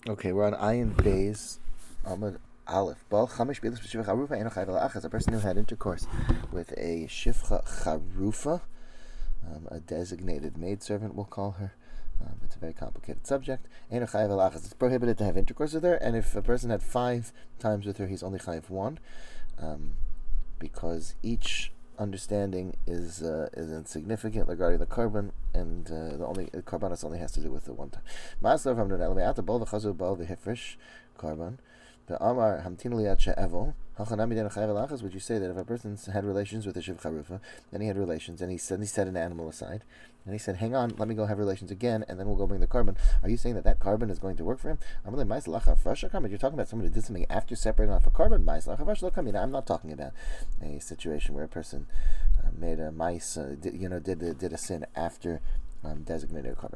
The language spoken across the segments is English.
Okay, we're on Ayin Beis Amud Aleph. Bal Chamish Bilis B'Shivcha Charufa Eno Chayv L'Achas. A person who had intercourse with a Shivcha Charufa, a designated maidservant, we'll call her. It's a very complicated subject. Eno Chayv L'Achas. It's prohibited to have intercourse with her, and if a person had 5 times with her, he's only Chayv 1, because each understanding is insignificant regarding the carbon, and the carbonis only has to do with the one time. Ma'asler from Nunel bol v'chazu bol v'hifresh carbon. The Amar Hamtin Liat She'evol Hachanami Den Chayv L'Achas. Would you say that if a person had relations with a Shiv Charufa, then he had relations, and he set an animal aside, and he said, "Hang on, let me go have relations again, and then we'll go bring the carbon." Are you saying that carbon is going to work for him? You're talking about somebody who did something after separating off a carbon. I'm not talking about a situation where a person made a mice, did a sin after designated carbon.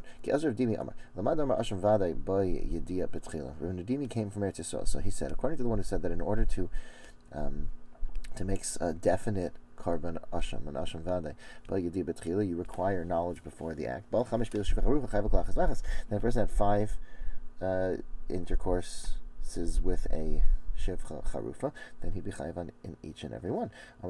Dimi came from Eretz Yisrael, so he said, according to the one who said that in order to make a definite carbon asham, an asham vade, you require knowledge before the act. Then a person had 5 intercourses with a Shivcha Charufa, then he'd be chayav in each and every one. But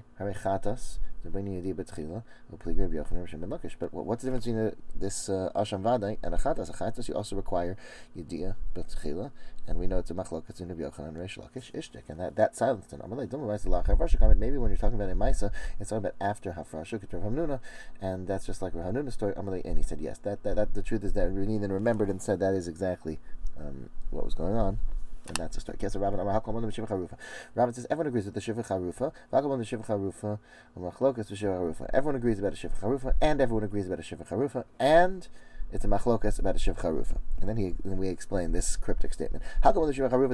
what's the difference between this Asham Vadai and a Chatas? A Chatas you also require Yediyah B'tchila, and we know it's a Machlokas in Rabbi Yochanan and Reish Lakish Ishtik, and that silenced him. Maybe when you're talking about a Maisa, it's talking about after Hafrasha, Rav Hamnuna, and that's just like Rav Hamnuna's story. And he said yes, that the truth is that Renine remembered and said that is exactly what was going on. And that's a story. Rabban says everyone agrees with the Shivcha Charufa. Everyone agrees about a Shivcha Charufa, and everyone agrees about a Shivcha Charufa, and it's a machlokas about a Shivcha Charufa. And then we explain this cryptic statement. Everyone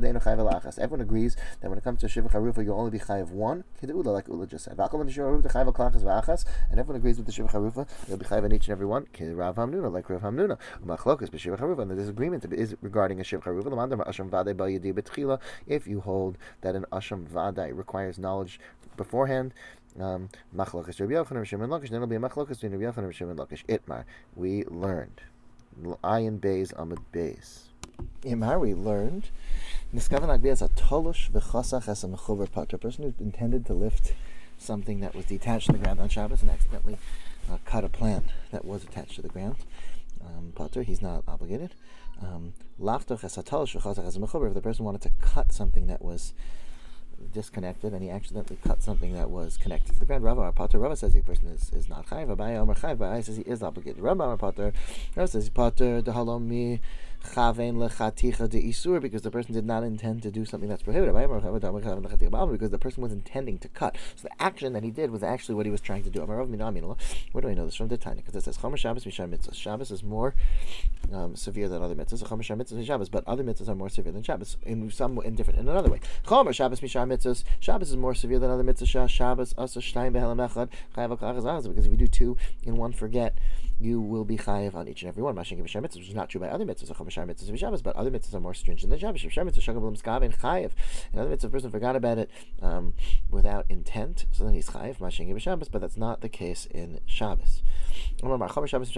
agrees that when it comes to Shivcha Charufa, you'll only be chayav 1, like Ula just said. And everyone agrees with the Shivcha Charufa, you'll be chayav in each and every one, Rav Hamnuna, like Rav Hamnuna. And the disagreement is regarding a Shivcha Charufa. If you hold that an Asham Vadai requires knowledge beforehand, Machlokas Rabbi Yochanan and Shimon Lakish, then it'll be a Machlokas between Rabbi Yochanan and Shimon Lakish. Itmar, we learned. Ayin Beis Amud Beis. Imar, we learned. Niskavan Agbias a Tolush v'chasach as a mechuver pater. A person who intended to lift something that was detached to the ground on Shabbos and accidentally cut a plant that was attached to the ground. Pater, he's not obligated. Lachtoch as a Tolush v'chasach as a mechuver. If the person wanted to cut something that was disconnected, and he accidentally cut something that was connected to the ground. Rava says the person is not chayiv. Abaye Amar chayiv. Abaye says he is obligated. Rava says pater dehalom mi chavein lechaticha de isur, because the person did not intend to do something that's prohibited. Because the person was intending to cut. So the action that he did was actually what he was trying to do. Where do I know this from? The Tanya, because it says Chomer Shabbos Mishar Mitzvah. Shabbos is more severe than other mitzvahs. Chomer Shar Mitzvahs Shabbos, but other mitzvahs are more severe than Shabbos in another way. Chomer Shabbos Mishar Mitzvahs. Shabbos is more severe than other mitzvahs. Shabbos Asa Shtayim Behelam Echad Chayav Klachas, because if you do 2 in one forget, you will be chayav on each and every one. Mashing Mishar Mitzvahs, which is not true by other mitzvahs. Chomer Shar Mitzvahs Shabbos, but other mitzvahs are more stringent than Shabbos. Shar Mitzvahs Shagav L'Mskav and Chayav. Another mitzvah, a person forgot about it without intent, so then he's chayav. Mashing Shabbos, but that's not the case in Shabbos. What does it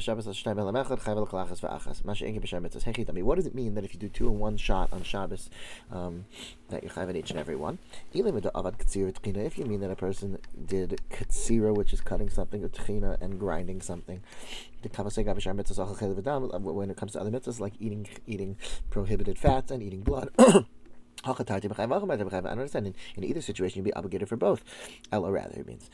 mean that if you do 2 in one shot on Shabbos, that you have in each and every one? If you mean that a person did katsira, which is cutting something, or tchina and grinding something, when it comes to other mitzvahs like eating prohibited fats and eating blood. I understand. In either situation, you'd be obligated for both. Or rather, it means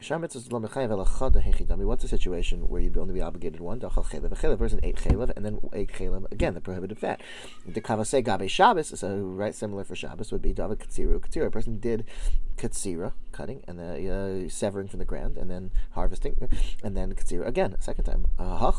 what's the situation where you'd only be obligated one? The person ate chalev and then ate chalev again, the prohibited fat. The kavase gabe Shabbos, so right, similar for Shabbos would be david katsira. A person did katsira, cutting and severing from the ground, and then harvesting, and then katsira again, a second time.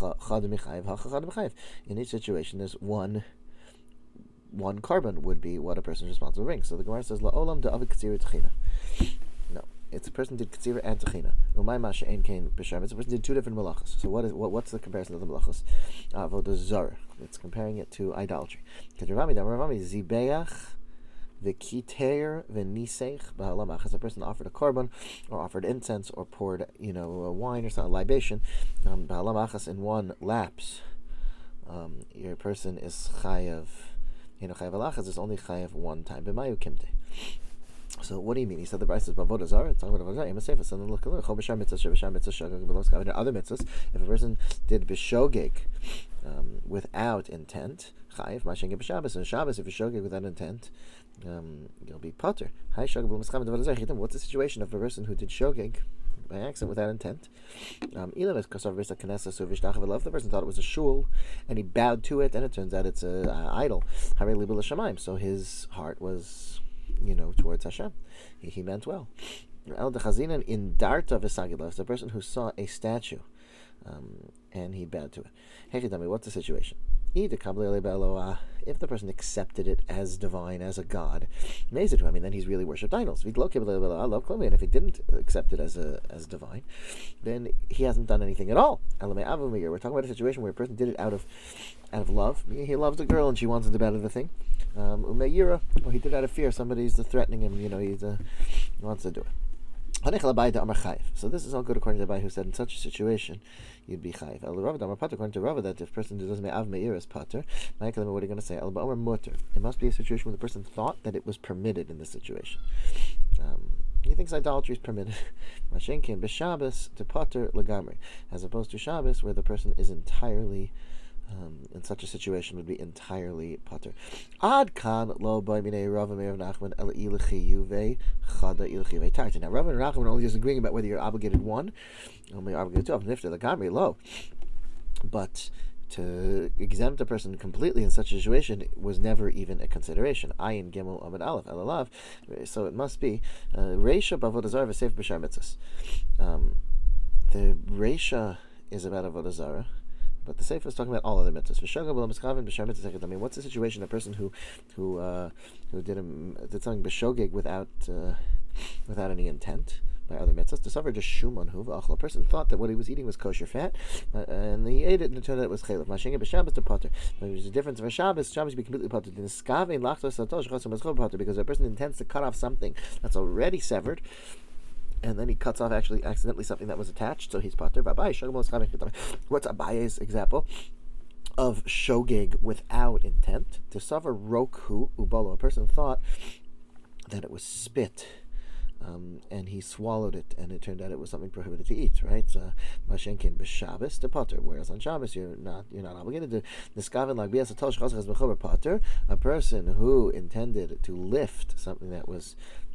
In each situation, there's one carbon would be what a person is responsible to bring. So the Gemara says, La'olam da'avid katsira t'china. No, it's a person did katsira and t'china. Umay ma she'en kein b'shar. It's a person did 2 different malachas. So what's the comparison of the malachas? Avodah zara. It's comparing it to idolatry. Ravami zibeach v'kiter v'niseich b'halamach. As a person offered a carbon, or offered incense, or poured wine or some libation, b'halamachas in one lapse. your person is chayav, chayav alachas is only chayav one time. B'mayu kimte. So what do you mean? He said the Bryce says Bavodah Zarah. It's talking about Avodah Zarah. So then look a little. Chol b'shar mitzvah, b'shar mitzvah shogeg below skavin. Other mitzvahs, if a person did b'shogeg without intent, chayiv. Mashing b'Shabbos, and Shabbos if you shogeg without intent, you'll be potter. Hi shogeg below skavin Avodah Zarah. What's the situation of a person who did shogeg by accident without intent? If the person thought it was a shul and he bowed to it, and it turns out it's an idol. So his heart was, towards Hashem. He meant well. El dechazinan in darta v'sagila, the person who saw a statue, and he bowed to it. Hey, what's the situation? If the person accepted it as divine, as a god, then he's really worshipped idols. And if he didn't accept it as divine, then he hasn't done anything at all. We're talking about a situation where a person did it out of love. He loves a girl and she wants him to bow to the thing. Or he did it out of fear. Somebody's threatening him. He wants to do it. So this is all good according to Abai, who said in such a situation you'd be chayiv. According to Rava, that if a person does me'av me'ir as pater, what are you going to say? It must be a situation where the person thought that it was permitted in this situation. He thinks idolatry is permitted. Mashenkin b'Shabbos to pater legamri, as opposed to Shabbos, where the person is entirely in such a situation would be entirely pater. Ad kan lo by minei Rav and Meir Nachman el ilchi yuve chada ilchi ve'tarti. Now Rav and Nachman are only disagreeing about whether you're obligated one or you're obligated two. Nifter the gamri lo, but to exempt a person completely in such a situation was never even a consideration. Ayin Gimel Amid Aleph Elalav. So it must be Reisha Bavodah Zarah v'Seif b'Shar Mitzvos. The Reisha is about Avodah Zarah, but the Sefer is talking about all other mitzvahs. What's the situation? A person who did something b'shogeg without any intent by other mitzvahs. To suffer just shuman hu v'achla. A person thought that what he was eating was kosher fat, and he ate it, and it turned out it was chaylev. Mashenga b'Shabbos to potter. There's a difference of Shabbos. Shabbos be completely potter. Because a person intends to cut off something that's already severed, and then he cuts off actually accidentally something that was attached, so he's pater. What's Abaye's example of shogeg without intent? To suffer roku ubalo. A person thought that it was spit, and he swallowed it, and it turned out it was something prohibited to eat. Right? Mashenkin b'Shabbos to pater. Whereas on Shabbos you're not obligated to. Niskaven lagbias atosh chazachas b'chover pater. A person who intended to lift something that was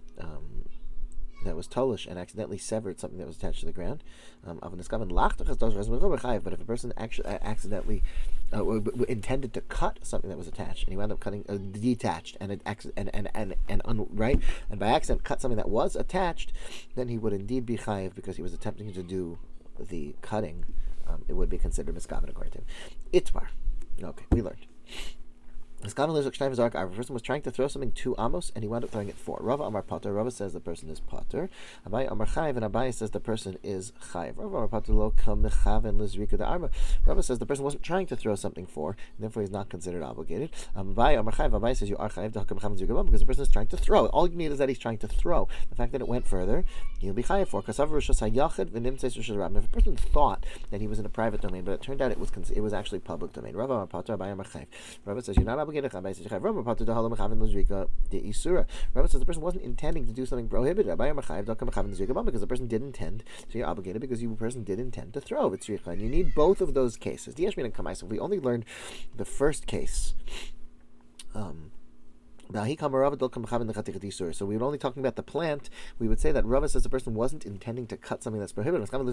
tolish and accidentally severed something that was attached to the ground. But if a person actually accidentally intended to cut something that was attached, and he wound up cutting detached and by accident cut something that was attached, then he would indeed be chayiv because he was attempting to do the cutting. It would be considered miskaven according to him. Itmar. Okay, we learned. A person was trying to throw something to Amos, and he wound up throwing it 4. Rava Amar Pater. Rava says the person is Pater. Abai Amar Chayiv, and Abai says the person is Chayiv. Rava Amar Pater lo kam mechaven lizrika de arma. Rava says the person wasn't trying to throw something 4, and therefore he's not considered obligated. Abai Amar Chayiv. Abai says you are Chayiv because the person is trying to throw. All you need is that he's trying to throw. The fact that it went further, he'll be Chayiv for. If a person thought that he was in a private domain, but it turned out it was actually public domain. Rava Amar Pater. Abai Amar Chayiv. Rava says you're not obligated. Rabbi says the person wasn't intending to do something prohibited because the person did intend, so you're obligated because the person did intend to throw. And you need both of those cases. We only learned the first case. So we were only talking about the plant. We would say that Rava says the person wasn't intending to cut something that's prohibited. But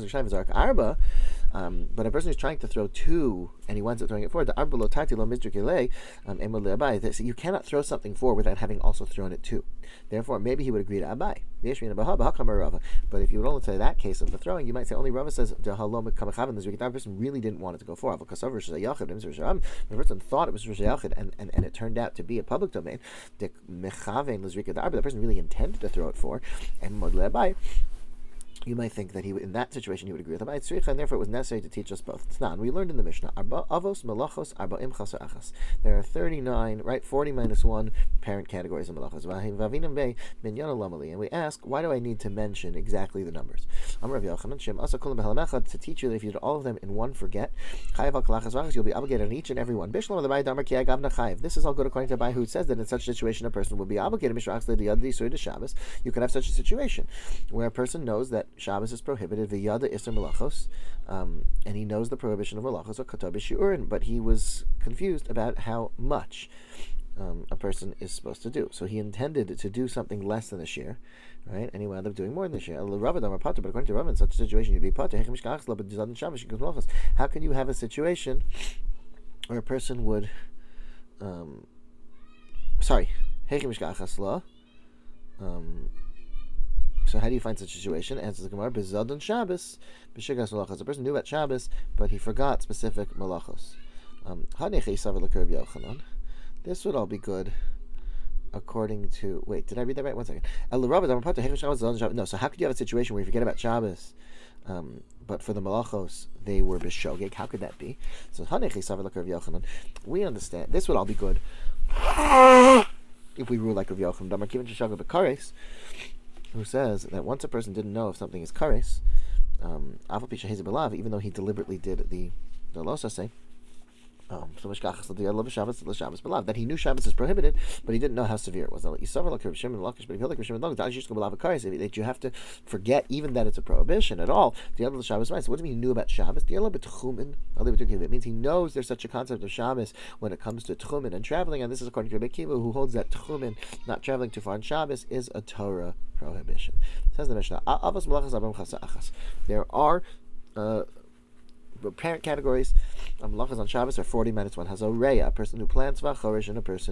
a person who's trying to throw 2 and he winds up throwing it 4, you cannot throw something 4 without having also thrown it 2. Therefore, maybe he would agree to Abai. But if you would only say that case of the throwing, you might say only Rava says that person really didn't want it to go 4. The person thought it was Rosh Yachid and it turned out to be a public domain. The person really intended to throw it 4, and you might think that in that situation he would agree with Abai, and therefore it was necessary to teach us both. We learned in the Mishnah, there are 39, right? 40 minus 1 parent categories of malachos. And we ask, why do I need to mention exactly the numbers? Amar Rav Yochanan, Shem Asa Kulam B'Halem Echad, to teach you that if you did all of them in one forget, Chayav al Kalachas Vachas, you'll be obligated on each and every one. Bishlam the Bai Damar Ki Agavna Chayav. This is all good according to Bai, who says that in such a situation a person would be obligated. Mishra Achs L'Yad L'Yisur Shabbos. You can have such a situation where a person knows that Shabbos is prohibited, V'Yada Isser Melachos, and he knows the prohibition of Melachos or Katab Shiurin, but he was confused about how much a person is supposed to do. So he intended to do something less than a share, right? And he wound up doing more than a share. But according to Rav, in such a situation, you'd be potter. How can you have a situation where a person would, so how do you find such a situation? Answers the Gemara, Bezadon Shabbos, B'shigas Malachos. A person knew about Shabbos, but he forgot specific Malachos. This would all be good according to... Wait, did I read that right? 1 second. No, so how could you have a situation where you forget about Shabbos, but for the Malachos, they were B'shogeg? How could that be? So, we understand. This would all be good if we rule like Rav Yochanan, who says that once a person didn't know if something is kares, even though he deliberately did the losase, that he knew Shabbos is prohibited, but he didn't know how severe it was. But if you feel like Rav Shimon that you have to forget even that it's a prohibition at all. So what do you mean he knew about Shabbos? It means he knows there's such a concept of Shabbos when it comes to tchumen and traveling, and this is according to Rebbe Kiva, who holds that tchumen, not traveling too far on Shabbos, is a Torah prohibition. Says the Mishnah, there are parent categories. Malachas on Shabbos are 40 minutes. One has a reya, a person who plants, v'achorish, and a person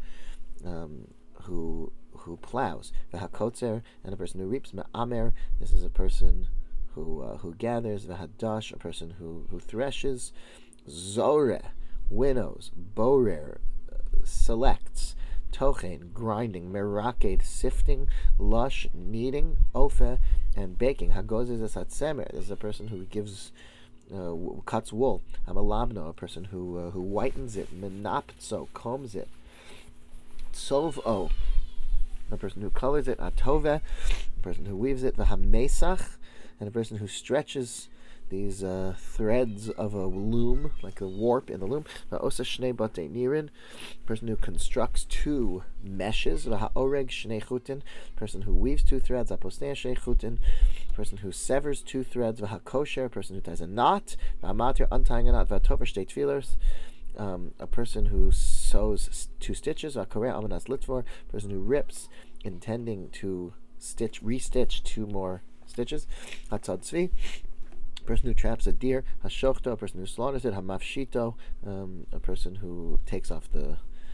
who plows. V'hakotzer, and a person who reaps. Me'amer, this is a person who gathers. V'hadash, a person who threshes. Zoreh, winnows. Borer, selects. Tochen, grinding. Meraked, sifting. Lush, kneading. Ofe, and baking. Hagoz is a satzemer. This is a person who gives... cuts wool. Hamalabno, a person who whitens it. Menaptso, combs it. Tsovo, a person who colors it. Atove, a person who weaves it. V'hamesach, and a person who stretches these threads of a loom, like a warp in the loom. V'osa shnei bate nirin, a person who constructs 2 meshes. V'haoreg shnei chutin, a person who weaves 2 threads. Aposnei shnei chutin, a person who severs 2 threads. V'hakosher, a person who ties a knot. V'hamatir, untying a knot. V'hatover shtei tefillers, a person who sews 2 stitches. V'hakoreh amanas litvor, a person who rips, intending to restitch 2 more stitches. Hatzad tzvi, person who traps a deer. Hashochto, a person who slaughters it. Hamafshito, a person who takes off the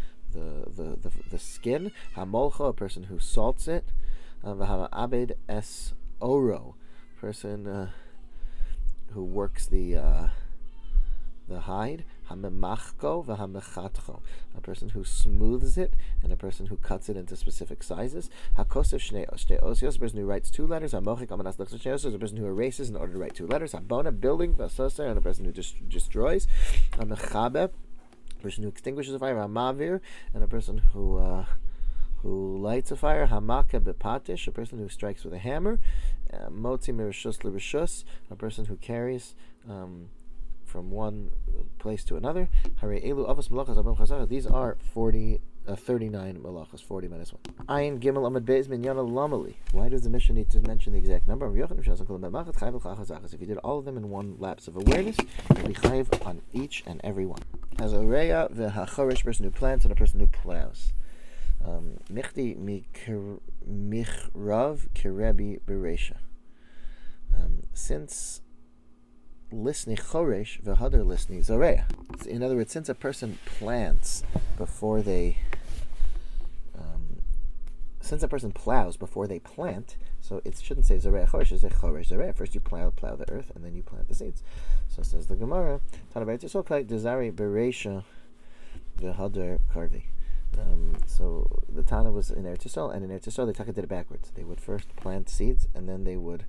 skin. Hamolcho, a person who salts it. V'hama'abed es oro, person who works the hide. Hamemachko v'hamechatcho, a person who smooths it and a person who cuts it into specific sizes. Hakosef shnei osios, a person who writes 2 letters. Hamochik amanas lechos shnei osios, a person who erases in order to write 2 letters. Habona, building, v'asoser, and a person who destroys. Hamechabe, a person who extinguishes a fire. Hamavir, and a person who lights a fire. Hamaka bepatish, a person who strikes with a hammer. Motzi mirishus l'rishus, a person who carries from one place to another. These are 39 malachas, 40 minus 1. Ayin Gimel Amud Beis Minyana Lamali. Why does the Mishnah need to mention the exact number? If you did all of them in one lapse of awareness, you'll be chayiv on each and every one. As a reya, v'hachorish, person who plants, and a person who plows. Michti michrav kirebi beresha. Since Lisni choresh v'hadar lisni zareya. In other words, since a person plants before they, since a person plows before they plant, so it shouldn't say zareya choresh, it should say choresh zareya. First you plow the earth, and then you plant the seeds. So says the Gemara, Tana B'Yisrael Klai Desari Bereisha v'hadar karvi. So the Tana was in Eretz Yisrael, and in Eretz Yisrael they did it backwards. They would first plant seeds, and then they would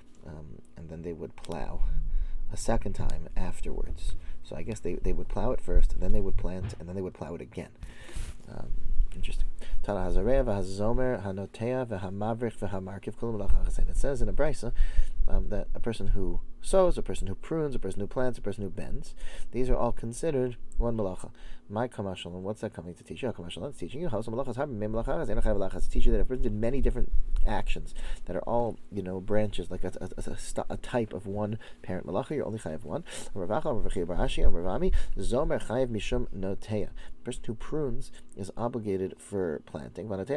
plow a second time afterwards. So I guess they would plow it first, then they would plant, and then they would plow it again. Interesting. It says in a brisa that a person who sows, a person who prunes, a person who plants, a person who bends, these are all considered one malacha. My kamashalan, what's that coming to teach you? Kamashalan, it's teaching you how some malachas have to teach you that a person did many different actions that are all branches, like a type of one parent malacha. You're only chayav one. Zomer chayav mishum noteya. The person who prunes is obligated for planting. And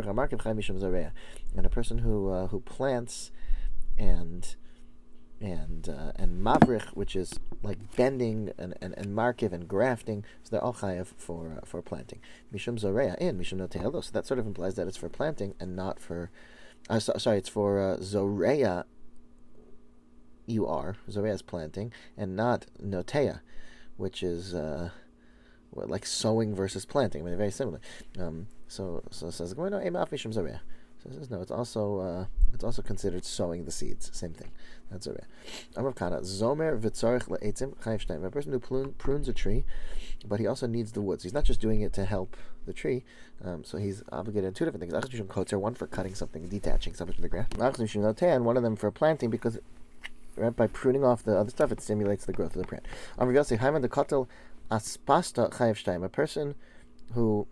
a person who plants and mavrich, which is like bending and markiv and grafting, so they're all chayav for planting. Mishum zoreya in mishum noteya. So that sort of implies that it's for planting and not for. It's for zoreya. You are zoreya is planting and not noteya, which is like sowing versus planting. I mean, they're very similar. So it says no, emaf mishum zoreya. So it says no, it's also considered sowing the seeds. Same thing. That's a Amrav Kana Zomer v'tzarich le'etzim chayav shnayim. A person who prunes a tree, but he also needs the wood. So he's not just doing it to help the tree. So he's obligated in two different things. Achas mishum kotzer, one for cutting something, detaching something from the ground. Achas mishum noteya, and one of them for planting, because by pruning off the other stuff, it stimulates the growth of the plant. Amrav Yossi Hayman dekotel aspasta chayav shnayim. A person who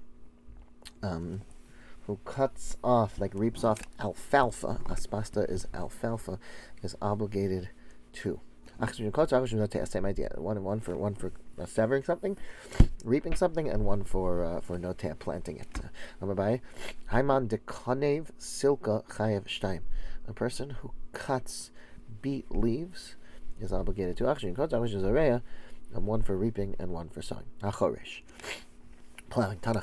cuts off, like reaps off alfalfa, aspasta is alfalfa, is obligated to. Same idea. One for severing something, reaping something, and one for notea, planting it. Hayman dekonev silka chayav shtayim. A person who cuts beet leaves is obligated to. One for reaping and one for sowing. Achorish. Plowing. A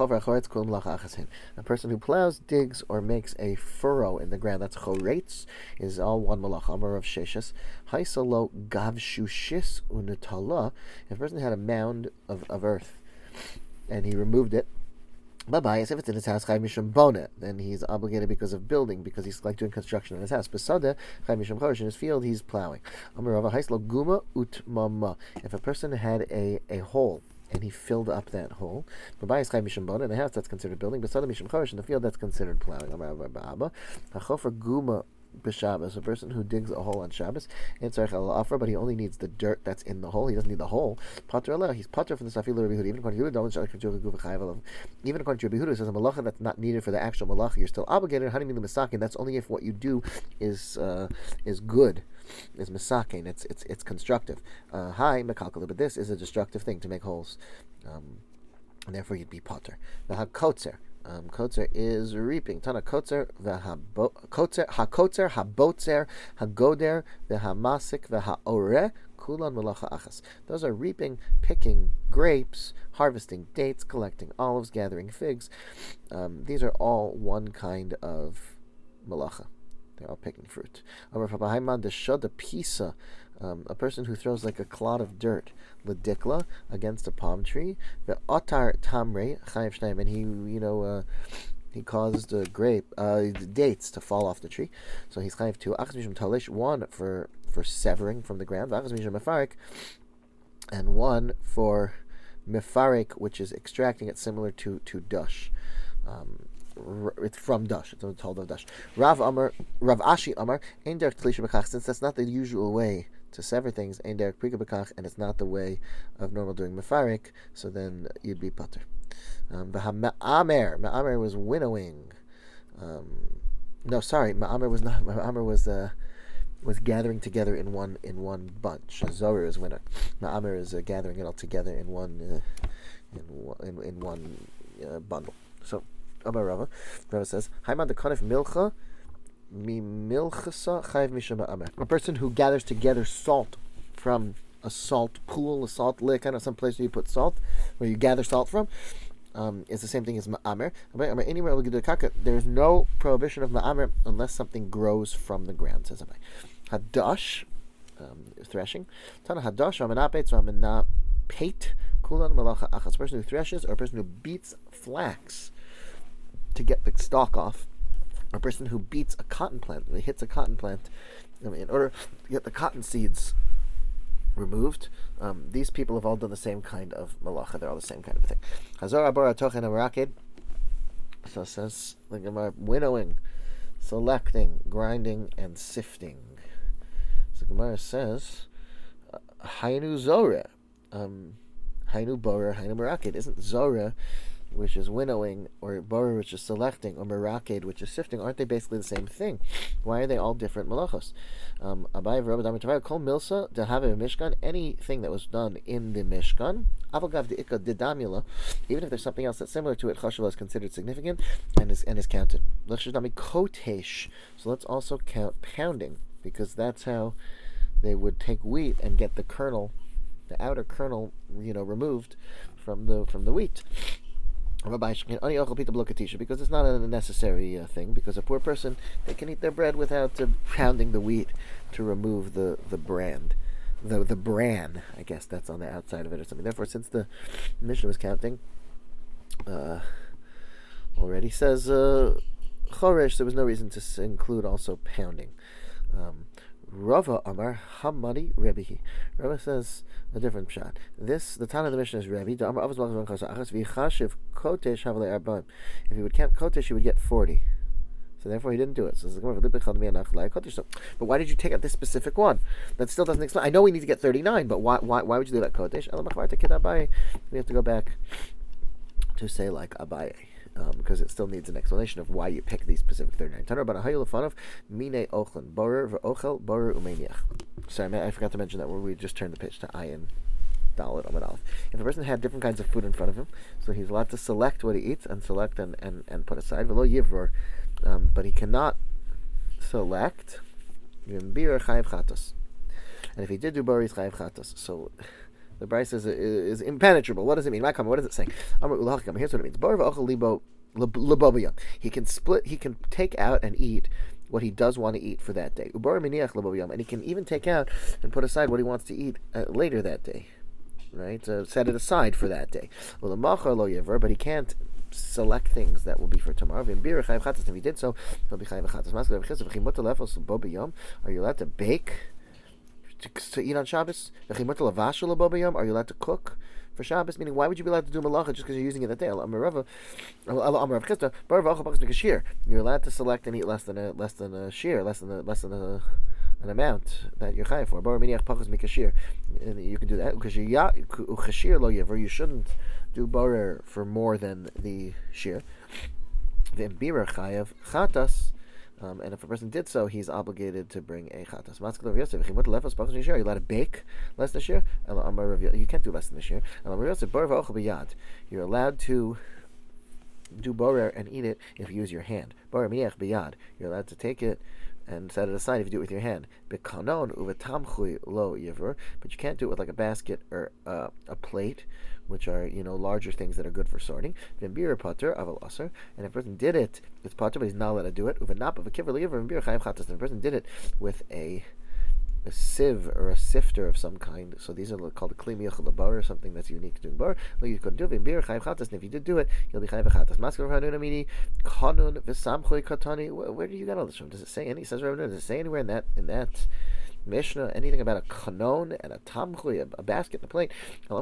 person who plows, digs, or makes a furrow in the ground, that's choretz, is all one malach. Amar of Sheshis. Haisalo gavshushis unetala. If a person had a mound of earth and he removed it, if it's in his house, chayv mishum bona, then he's obligated because of building, because he's like doing construction in his house. Besada, chayv mishum chorish, in his field, he's plowing. Amar of Haisalo guma utmama. If a person had a hole, and he filled up that hole. In the house, that's considered building. In the field, that's considered plowing. B'Shabbos, a person who digs a hole on Shabbos, but he only needs the dirt that's in the hole. He doesn't need the hole. He's pater from the Safil Rabbi Yehuda. Even according to Yehuda, it says a malacha that's not needed for the actual malacha, you're still obligated. That's only if what you do is good, is misakin. It's constructive. But this is a destructive thing, to make holes, and therefore you'd be pater. The hakotzer. Kotzer is reaping. Tana kotzer hakotzer habotzer hagoder v'hamasik v'haoreh kulan melacha achas. Those are reaping, picking grapes, harvesting dates, collecting olives, gathering figs. These are all one kind of melacha. They're all picking fruit. A person who throws like a clod of dirt, ledikla, against a palm tree, the otar tamre chayav shnayim, and he caused dates to fall off the tree, so he's chayav two. Achas mishum talish, one for severing from the ground, achas mishum mefarik, and one for mefarik, which is extracting it, similar to dush. It's from dush. It's told of dush. Rav Ashi Amar, ein derech tlisha b'kach. Since that's not the usual way to sever things, ein derech prika b'kach, and it's not the way of normal doing mefarik, so then you'd be pater. Me'amer was winnowing. Me'amer was not. Me'amer was gathering together in one bunch. Zorer is winner. Me'amer is gathering it all together in one bundle. So. Rava says, "Hayman the konef milcha mi milchasa chayv mishum ba'amer." A person who gathers together salt from a salt pool, a salt lick, kind of some place where you put salt, where you gather salt from, is the same thing as ma'amer. Anywhere there's no prohibition of ma'amer unless something grows from the ground. Says Hadash, threshing. Tana hadash ramanapet ramanapet kulan malacha achas. A person who threshes, or a person who beats flax to get the stalk off, a person who beats a cotton plant, he hits a cotton plant, in order to get the cotton seeds removed. These people have all done the same kind of malacha. They're all the same kind of thing. Hazor abara tochen amarakid. So it says the Gemara, winnowing, selecting, grinding, and sifting. So Gemara says, Hainu Zora, Hainu Borer, Hainu Meraked. Isn't Zora, which is winnowing, or Borer, which is selecting, or Meraked, which is sifting? Aren't they basically the same thing? Why are they all different malachos? Abai v'Rabbi Damar Tavai Kol Milsa Dehave Mishkan. Anything that was done in the Mishkan, Avagav Deika Didamula, even if there's something else that's similar to it, Chashuva is considered significant and is counted. Lachshdami Kotesh. So let's also count pounding, because that's how they would take wheat and get the kernel, the outer kernel, removed from the wheat. Because it's not a necessary thing, because a poor person, they can eat their bread without pounding the wheat to remove the bran, I guess that's on the outside of it or something. Therefore, since the Mishnah was counting, already says choresh, there was no reason to include also pounding. Rava Amar Hamadi Rebihi. Rava says a different shot. The Tana of the Mishnah is Rebbe. If he would count kotesh, he would get 40. So therefore, he didn't do it. So, but why did you take out this specific one? That still doesn't explain. I know we need to get 39, but why would you do that kotesh? We have to go back to say like Abaye. Because it still needs an explanation of why you pick these specific 39. Sorry, I forgot to mention that where we just turned the pitch to Ayin Dalet Amud Aleph. If a person had different kinds of food in front of him, so he's allowed to select what he eats and select and put aside. But he cannot select. And if he did do Bor, he's Chayiv Chatos. So the Bryce is impenetrable. What does it mean? What is it saying? Here's what it means. He can split, he can take out and eat what he does want to eat for that day. And he can even take out and put aside what he wants to eat later that day. Right? Set it aside for that day. But he can't select things that will be for tomorrow. If he did so, he'll be chayiv chatas. Are you allowed to bake to eat on Shabbos? Are you allowed to cook for Shabbos? Meaning, why would you be allowed to do malacha just because you're using it that day? You're allowed to select and eat less than a shear, less than an amount that you're chayiv for. And you can do that because you shouldn't do borer for more than the shear. And if a person did so, he's obligated to bring a chatas. You're allowed to bake less than a shear. You can't do less than a shear. You're allowed to do borer and eat it if you use your hand. You're allowed to take it and set it aside if you do it with your hand. But you can't do it with like a basket or a plate, which are larger things that are good for sorting. And if a person did it, it's pater, but he's not allowed to do it. If a person did it with a sieve or a sifter of some kind, so these are called a kli miyachal bar, or something that's unique to bar. You couldn't do it. And if you did do it, you'll be chayiv chatas. Where do you get all this from? Does it say any? Does it say anywhere in that Mishnah anything about a kanon and a tamchui, a basket and a plate?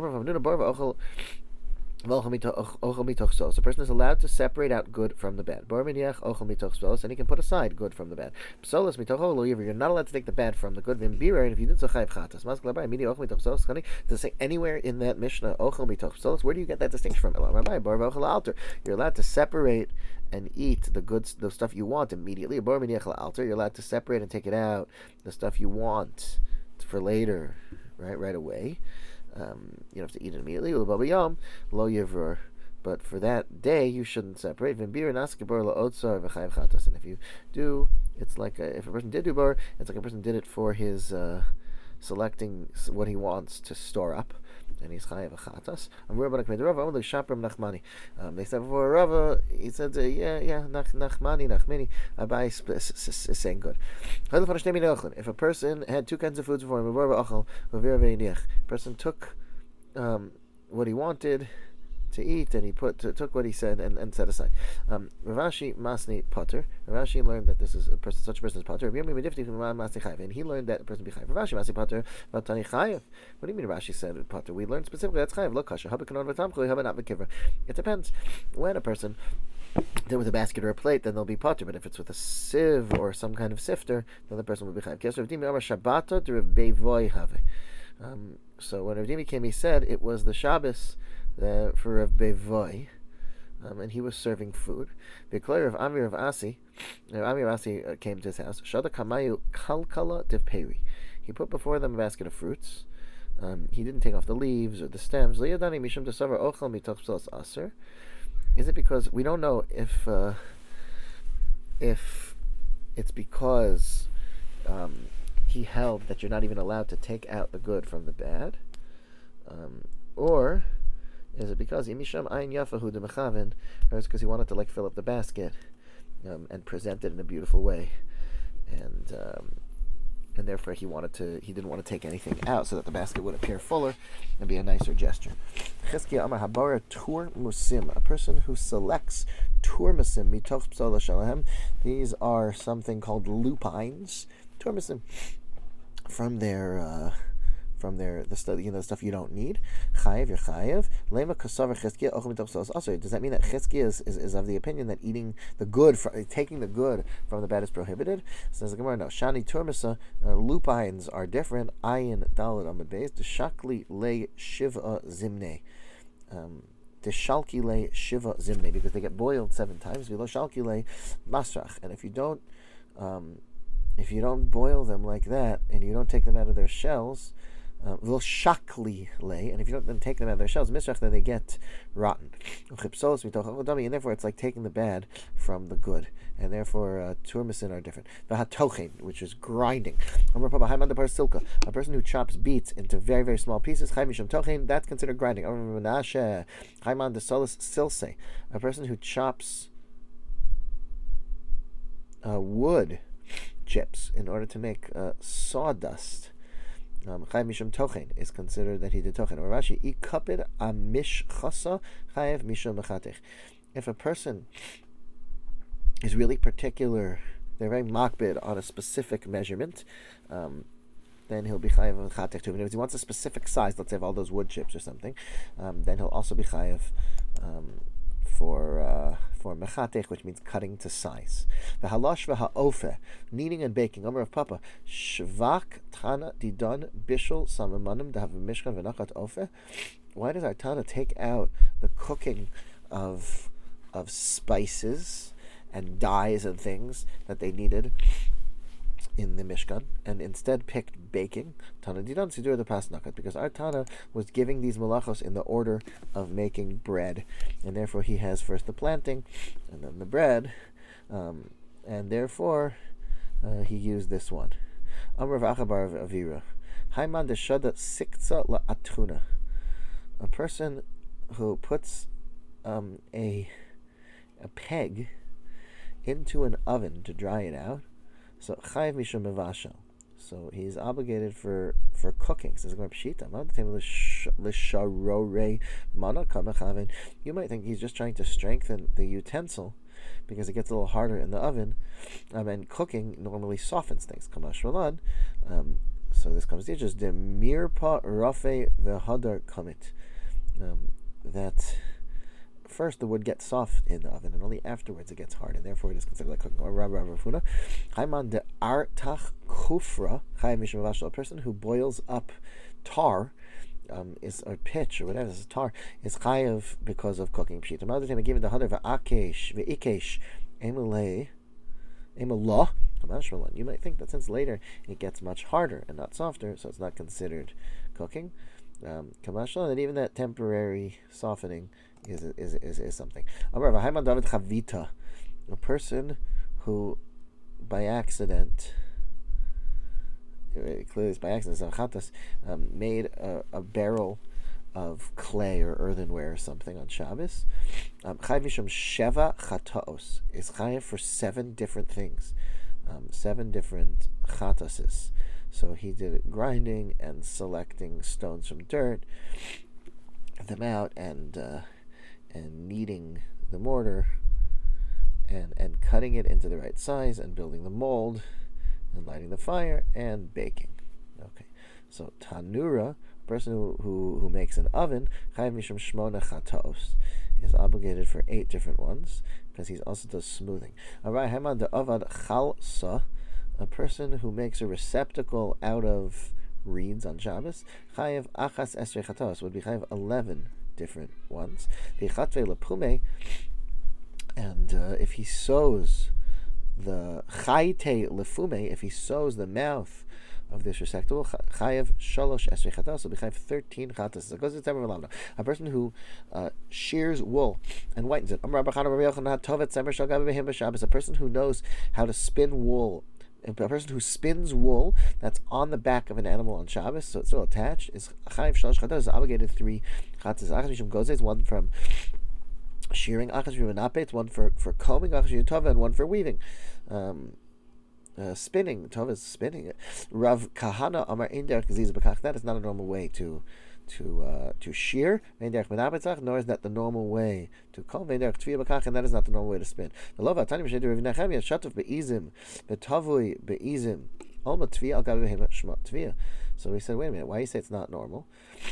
So a person is allowed to separate out good from the bad. And he can put aside good from the bad. You're not allowed to take the bad from the good. And if you did so, does it say anywhere in that Mishnah, where do you get that distinction from? You're allowed to separate and eat the stuff you want immediately. You're allowed to separate and take it out, the stuff you want for later, right away. You don't have to eat it immediately. But for that day, you shouldn't separate. And if you do, it's like if a person did do bar, it's like a person did it for his selecting what he wants to store up, and he's chayav chatas. They said before Rava, he said, Nachmani, Abai is saying good. If a person had two kinds of foods before him, person took what he wanted to eat, and he took what he said and set aside. Ravashi Masni Potter. Ravashi learned that this is such a person is Potter. And he learned that a person be Chayiv. Ravashi Masni Potter, Vatani Chayiv. What do you mean Ravashi said Potter? We learned specifically that's Chayiv. Look, Kasha, Habakanon Vatamchli, Habanat Vakivra. It depends when a person then with a basket or a plate, then they'll be potter. But if it's with a sieve or some kind of sifter, then the person will be chayav. So when Rav Dimi came, he said it was the Shabbos for Rav Bevoy, and he was serving food. The of Amir of Asi, came to his house. Shada Kamayu Kalkala Divperi. He put before them a basket of fruits. He didn't take off the leaves or the stems. Is it because we don't know if it's because he held that you're not even allowed to take out the good from the bad, or is it because Imisham Ayin Yafahu de Mechaven, or is it because he wanted to fill up the basket and present it in a beautiful way, and therefore he didn't want to take anything out so that the basket would appear fuller and be a nicer gesture. Chizkiya Amar Habara Tur Musim, a person who selects Tur Musim mitoch psola shalahem. These are something called lupines. Tur Musim from the stuff, the stuff you don't need. Chayev, you're chayev. Lema kasav Chizkiya ochel mitoch psola aser. Does that mean that Chizkiya is of the opinion that eating the good, taking the good from the bad is prohibited? Says the Gemara, no. Shani turmasa, lupines are different. Ayin dalad amad beis. Deshakli le shiva zimne. Deshalki le shiva zimne, because they get boiled 7 times. V'lo shalki le masrach. And if you don't boil them like that, and you don't take them out of their shells, shakli lay, and if you don't then take them out of their shells, misrach, then they get rotten. And therefore it's like taking the bad from the good, and therefore turmisin are different. V'hatochen, which is grinding. A person who chops beets into very, very small pieces, that's considered grinding. A person who chops wood chips in order to make sawdust, chayav mishum tochen, is considered that he did tochen. Or Rashi, ikapid amish chasa chayav mishum mechatech. If a person is really particular, they're very makbid on a specific measurement, then he'll be chayav mechatech too. And if he wants a specific size, let's say of all those wood chips or something, then he'll also be chayav for mechatech, which means cutting to size. The halash v'ha'ofe, kneading and baking. Omer of Papa, shvak tana didon bishul samamanim dahav mishkan v'nachat ofe. Why does our Tana take out the cooking of spices and dyes and things that they needed in the Mishkan, and instead picked baking? Tana Didan Sidur the Pasnakat, because our Tana was giving these malachos in the order of making bread, and therefore he has first the planting and then the bread, and therefore he used this one. Amr of Achabar of Avira, Haiman Deshada Siktza La Atuna, a person who puts a peg into an oven to dry it out. So chayiv mishum mevashel. So he's obligated for cooking. Says Pshita. You might think he's just trying to strengthen the utensil because it gets a little harder in the oven. And cooking normally softens things. Kamash Rolan. So this comes to just the mirpa rafe v'hadar kamit. That first the wood gets soft in the oven, and only afterwards it gets hard, and therefore it is considered like cooking. Or Haiman de artach kufra chayav mishum mevashel. A person who boils up tar, or pitch or whatever, this is tar, is chayav because of cooking. Pshita. Another time, given the hadar v'akesh v'ikesh emulah. You might think that since later it gets much harder and not softer, so it's not considered cooking. And even that temporary softening is something. A person who by accident, clearly it's by accident, made a barrel of clay or earthenware or something on Shabbos. Chayav mishum sheva chataos, is chayav for 7 different things, 7 different chatoses. So he did grinding and selecting stones from dirt, them out, and kneading the mortar, and cutting it into the right size, and building the mold, and lighting the fire, and baking. Okay, so tanura, a person who makes an oven, chayav mishum shmona chataos, is obligated for 8 different ones because he also does smoothing. A person who makes a receptacle out of reeds on Shabbos, chayev achas esrei chatos, would be chayev 11 different ones. The chatve lepume, and if he sews the chayte lefume, if he sews the mouth of this receptacle, chayev shalosh esrei chatos, will be chayev 13 chatos. It goes to a person who shears wool and whitens it. A person who knows how to spin wool. A person who spins wool that's on the back of an animal on Shabbos, so it's still attached, is chayiv shalosh chatos, is obligated 3 chatos. Achas mishum gozes, one from shearing, achas mishum napet, one for combing, achas mishum tova, and one for weaving. Spinning, tova is spinning it. Rav Kahana Amar ein derech geziz b'kach, that is not a normal way to shear, nor is that the normal way to comb, and that is not the normal way to spin. So we said, wait a minute, why you say it's not normal?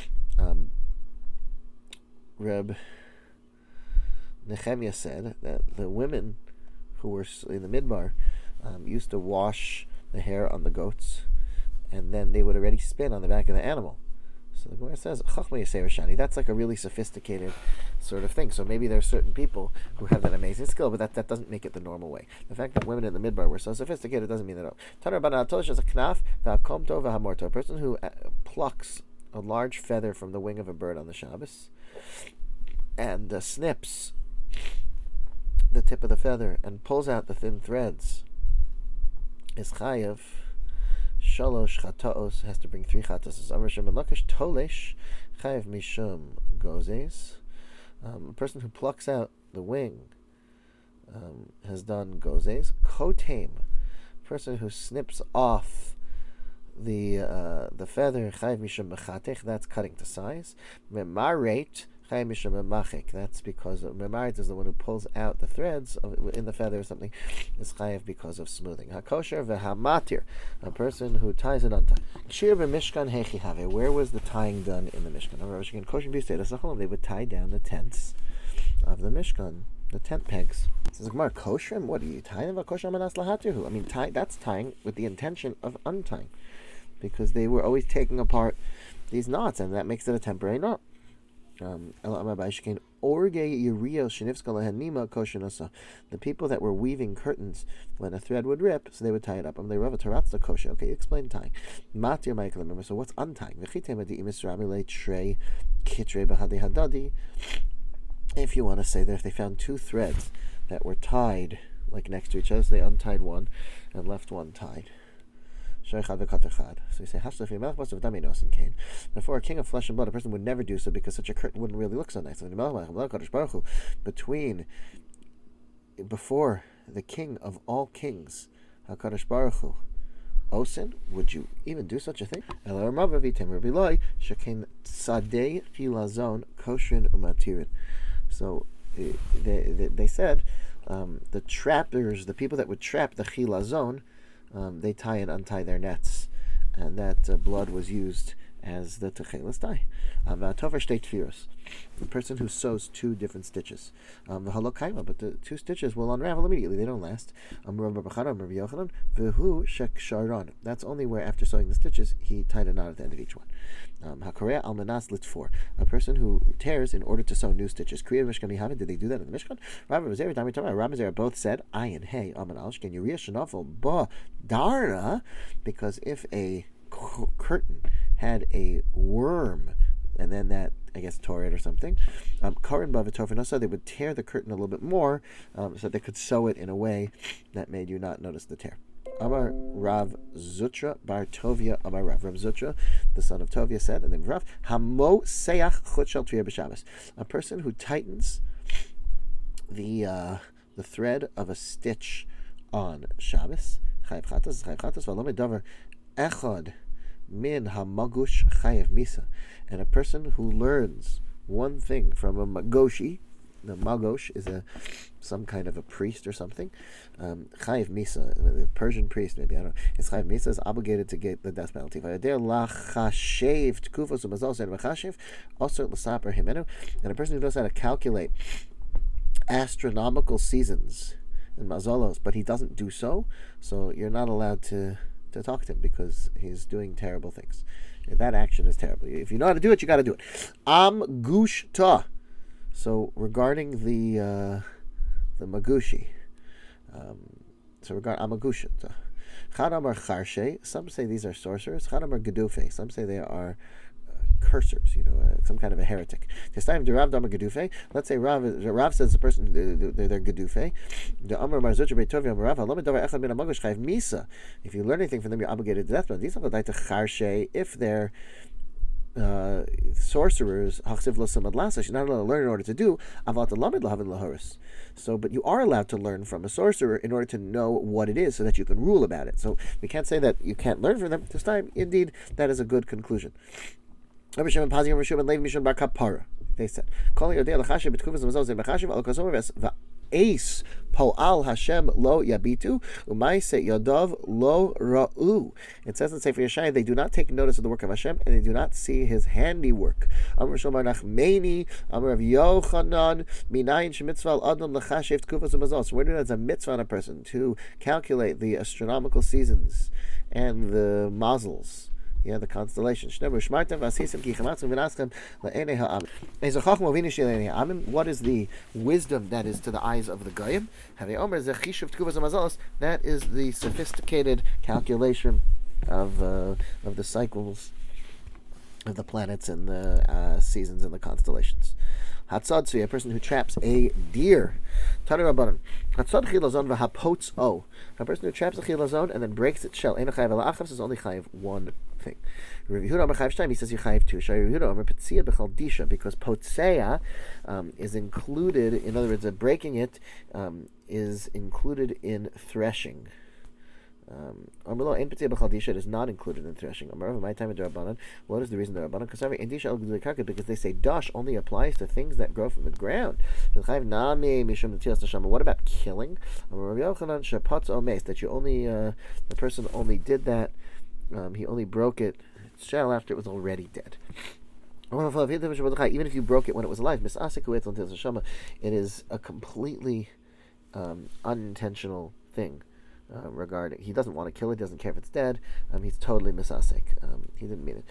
Reb Nehemiah said that the women who were in the midbar used to wash the hair on the goats, and then they would already spin on the back of the animal. So the Gemara says, Chachma Yasei Rashani, that's like a really sophisticated sort of thing. So maybe there are certain people who have that amazing skill, but that doesn't make it the normal way. The fact that women in the midbar were so sophisticated doesn't mean that. A person who plucks a large feather from the wing of a bird on the Shabbos and snips the tip of the feather and pulls out the thin threads is chayav shalosh chataos, has to bring 3 chatos. Amar Shem Lakish tolesh chayav mishum gozes. A person who plucks out the wing has done gozes. Kotem, a person who snips off the feather, chayav mishum mechatech, that's cutting to size. Memaret chayav mishum memachek, that's because memaret is the one who pulls out the threads in the feather or something, is chayav because of smoothing. Hakosher v'hamatir, a person who ties it untied. Shir b'mishkan hechi have, where was the tying done in the Mishkan? They would tie down the tents of the Mishkan, the tent pegs. Says Gemara, kosher? What are you tying? I mean, that's tying with the intention of untying, because they were always taking apart these knots, and that makes it a temporary knot. The people that were weaving curtains, when a thread would rip, so they would tie it up. Okay, explain tying. So what's untying? If you want to say that if they found 2 threads that were tied like next to each other, so they untied one and left one tied. So you say, before a king of flesh and blood, a person would never do so because such a curtain wouldn't really look so nice. Before the king of all kings, HaKadosh Baruch Hu, Osin, would you even do such a thing? So they said the trappers, the people that would trap the chilazon, they tie and untie their nets, and that blood was used as the techelas tie. The person who sews 2 different stitches, but the 2 stitches will unravel immediately; they don't last. That's only where after sewing the stitches he tied a knot at the end of each one. A person who tears in order to sew new stitches. Did they do that in the Mishkan? Rabbi Zera both said, ayin hey aman darna, because if a curtain had a worm and then that, I guess, tore it or something, they would tear the curtain a little bit more so they could sew it in a way that made you not notice the tear. Amar Rav Zutra bar Tovia Amar Rav Zutra, the son of Tovia, said, and then Rav Hamo Seyach Chut Shel Tviyah b'Shabbos, a person who tightens the thread of a stitch on Shabbos, chayav chatas v'alo medavar echad min hamagush chayav misa, and a person who learns one thing from a magoshi, the Magosh is some kind of a priest or something. Chayiv Misa, a Persian priest, maybe, I don't know. It's Chayiv Misa is obligated to get the death penalty. And a person who knows how to calculate astronomical seasons in Mazalos, but he doesn't do so you're not allowed to talk to him because he's doing terrible things. That action is terrible. If you know how to do it, you got to do it. Am gush ta. So regarding the magushi, regarding amagush ta. Chadamar charshe. Some say these are sorcerers. Chadamar gedufe. Some say they are cursors, some kind of a heretic. This time, the Rav Dama Gedufe. Let's say Rav says the person they're Gedufe. The Amar Marzuch Beitovi Amar Rav Halom Davar Echad Min Amagosh Chayv Misa. If you learn anything from them, you're obligated to death penalty. These are like to Charshe. If they're sorcerers, Hachsiv Losamad Lasa, you're not allowed to learn in order to do Avat Lamed Lahavin Lahoris. So, but you are allowed to learn from a sorcerer in order to know what it is, so that you can rule about it. So we can't say that you can't learn from them. This time, indeed, that is a good conclusion. They said, Ace Po'al Hashem lo yabitu umaise yadav lo ra'u. It says in Sefer Yeshaya they do not take notice of the work of Hashem and they do not see His handiwork. Amar Shomar Nachmeni Amar Rav Yochanan Minayin shemitzvah al adam lechashev tkufas umazos. So where do there's a mitzvah on a person to calculate the astronomical seasons and the mazzles? The constellations. What is the wisdom that is to the eyes of the Goyim? That is the sophisticated calculation of the cycles of the planets and the seasons and the constellations. Hatzadzi, a person who traps a deer. Tanu Rabbanan. Hatzad chilazon v'hapots o. A person who traps a chilazon and then breaks its shell. Eino chayiv ala'achav is only chayiv one thing. Rav Yehuda Amar chayiv shtayim, he says you chayiv two. Shai Rav Yehuda Amar petzia b'chaldisha, because potsea is included. In other words, breaking it is included in threshing. It is not included in threshing. What is the reason the Rabbanan? Because they say dash only applies to things that grow from the ground. What about killing? That you only the person only did that. He only broke its shell after it was already dead. Even if you broke it when it was alive, it is a completely unintentional thing. Regarding, he doesn't want to kill it, doesn't care if it's dead. He's totally misasek. He didn't mean it.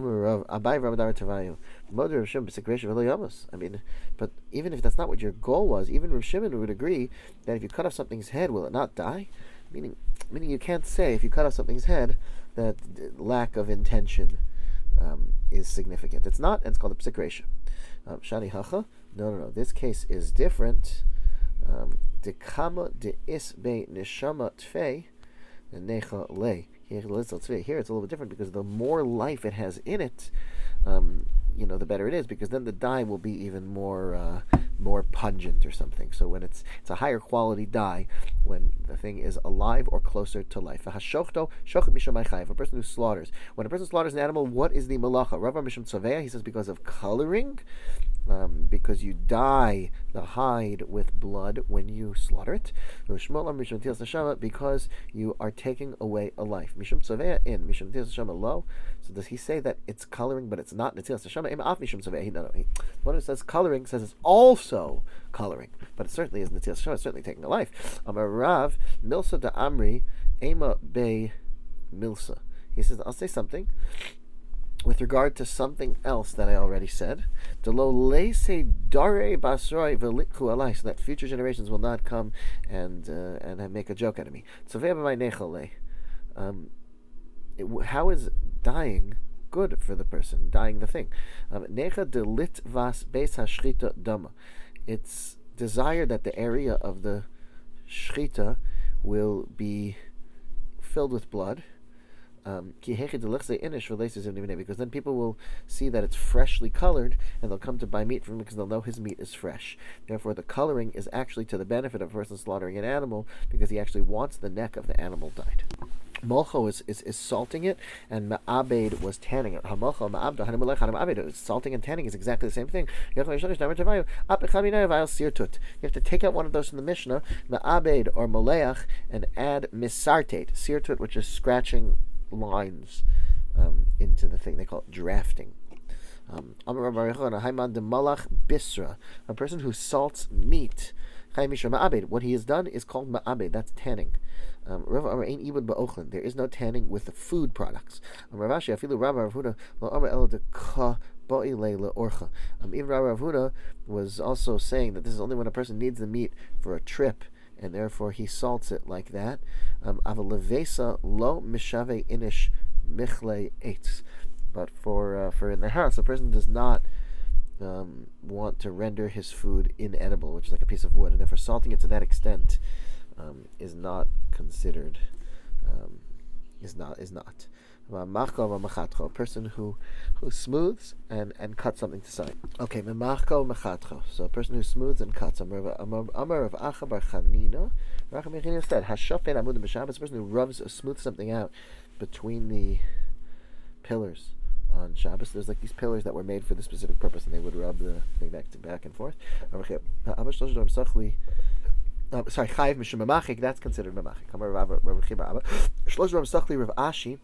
But even if that's not what your goal was, even Rav Shimon would agree that if you cut off something's head, will it not die? Meaning you can't say if you cut off something's head that lack of intention is significant. It's not, and it's called a psik resha. Shani hacha? No. This case is different. De kama de isbe neshama tfei necha le. Here it's a little bit different because the more life it has in it, the better it is, because then the dye will be even more pungent or something. So when it's a higher quality dye when the thing is alive or closer to life. A person who slaughters. When a person slaughters an animal, what is the malacha? Rav Mishum Tzaveh, he says because of coloring. Because you dye the hide with blood when you slaughter it. Because you are taking away a life. Mishum tzaveh in Mishum Netilas Neshama lo. So does he say that it's coloring, but it's not Netilas Neshama? One who says coloring says it's also coloring, but it certainly is Netilas Neshama. It's certainly taking a life. Amar Rav Milsa da Amri Ema Be Milsa. He says, I'll say something with regard to something else that I already said, so that future generations will not come and make a joke out of me. How is dying good for the person, dying the thing? It's desired that the area of the shchita will be filled with blood. Because then people will see that it's freshly colored and they'll come to buy meat from him because they'll know his meat is fresh. Therefore, the coloring is actually to the benefit of a person slaughtering an animal because he actually wants the neck of the animal dyed. Molcho is salting it, and ma'abed was tanning it. Hamalcho ma'abda hanimulech hanimabed. Salting and tanning is exactly the same thing. You have to take out one of those from the Mishnah, ma'abed or moleach, and add misartate, sirtut, which is scratching lines into the thing. They call it drafting. A person who salts meat, what he has done is called ma'abed. That's tanning. There is no tanning with the food products. Even Rav Huna was also saying that this is only when a person needs the meat for a trip, and therefore he salts it like that. But for in the house, a person does not want to render his food inedible, which is like a piece of wood, and therefore salting it to that extent is not considered. Is not. A person who smooths and cuts something to size. Okay, so a person who smooths and cuts. Amar of Acha bar Chanina. Said Hashafet Amud b'Shabbos. A person who smooths something out between the pillars on Shabbos. There's like these pillars that were made for this specific purpose, and they would rub the thing back and forth. Chayiv mishum mamachik. That's considered mamachik. Rav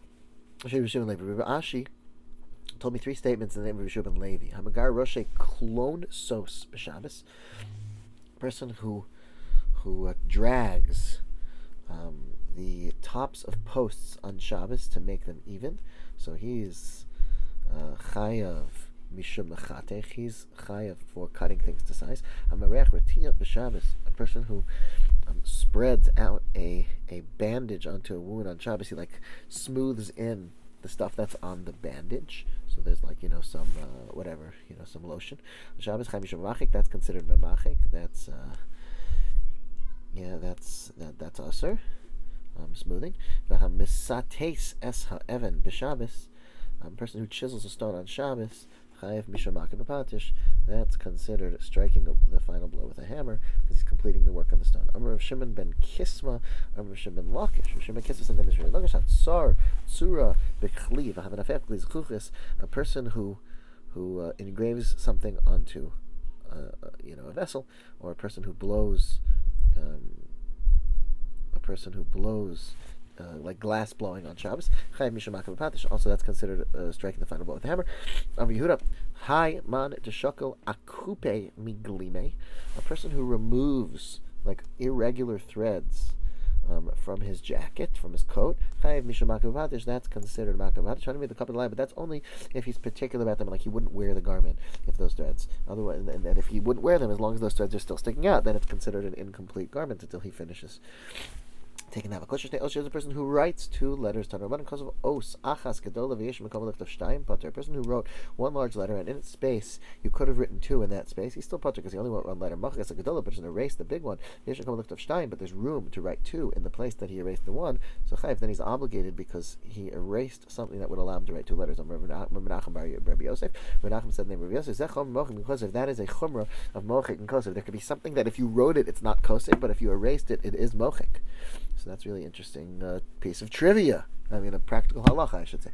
Ashi told me three statements in the name of Yeshua ben Levi. Hamagar Roshe Klon Sos b'Shabbos. A person who drags the tops of posts on Shabbos to make them even. So he's chayav mishum mechatech. He's chayav for cutting things to size. Hamareach Ratiyah b'Shabbos. A person who spreads out a bandage onto a wound on Shabbos. He like smooths in the stuff that's on the bandage. So there's like some some lotion. Shabbos chayav mishum mamachik. That's considered mamachik. That's aser. Smoothing. V'hamisates es ha'evan b'Shabbos. A person who chisels a stone on Shabbos, chayav mishamaka b'patish. That's considered striking the final blow with a hammer because he's completing the work on the stone. Amar of Shimon ben Kisma, Amar of Shimon ben Lakish. Rav Shimon ben Kisma said that Mishra Lakish had tsar tzura b'chli v'havanafek l'zchuchis. A person who engraves something onto a vessel, or a person who blows. Like glass blowing on Shabbos. Also, that's considered striking the final blow with the hammer. Hai man deshokel akupe miglime. A person who removes like irregular threads from his jacket, from his coat. That's considered makavatish. Trying to make the cup of the lie, but that's only if he's particular about them. Like he wouldn't wear the garment if those threads. Otherwise, and if he wouldn't wear them, as long as those threads are still sticking out, then it's considered an incomplete garment until he finishes taking that. Is a person who writes two letters. A person who wrote one large letter, and in its space you could have written two in that space. He's still patur because he only wrote one letter. But just erased the big one. But there's room to write two in the place that he erased the one. So chayiv, then he's obligated because he erased something that would allow him to write two letters. Menachem bar Rabbi Yosef. Menachem said the name of Rabbi Yosef. Because if that is a chumrah of mochik and kosef, there could be something that if you wrote it, it's not kosef, but if you erased it, it is mochik. So that's really interesting piece of trivia. I mean, a practical halacha, I should say.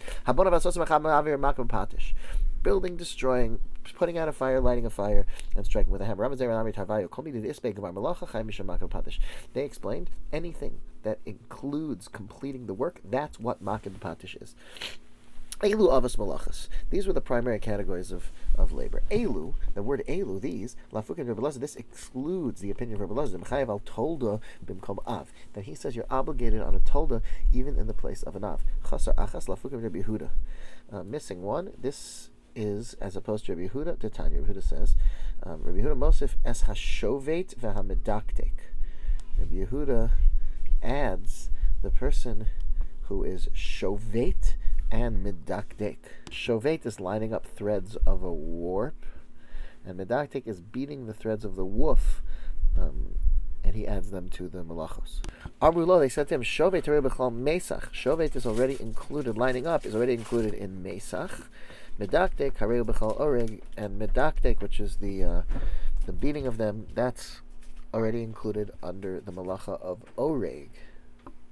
Building, destroying, putting out a fire, lighting a fire, and striking with a hammer. They explained anything that includes completing the work. That's what makim patish is. Elu avos malachas. These were the primary categories of labor. Elu, the word elu, these, lafukin Rebbe Elazar, this excludes the opinion of Rebbe Elazar, M'chayev al tolda bimkom av, that he says you're obligated on a tolda even in the place of an av. Chasar achas lafukin Rebbe Yehuda. Missing one, this is as opposed to Rebbe Yehuda, to Tanya. Rebbe Yehuda says, Rebbe Yehuda Mosif es hashovet v'hamedaktek. Rebbe Yehuda adds the person who is shovet and medaktek. Shovet is lining up threads of a warp, and medaktek is beating the threads of the woof, and he adds them to the malachos. Amrulo, they said to him, Shovet b'chal mesach. Shovet is already included, lining up is already included in mesach. Medaktek hareu b'chal oreg, and medaktek, which is the beating of them, that's already included under the malacha of oreg.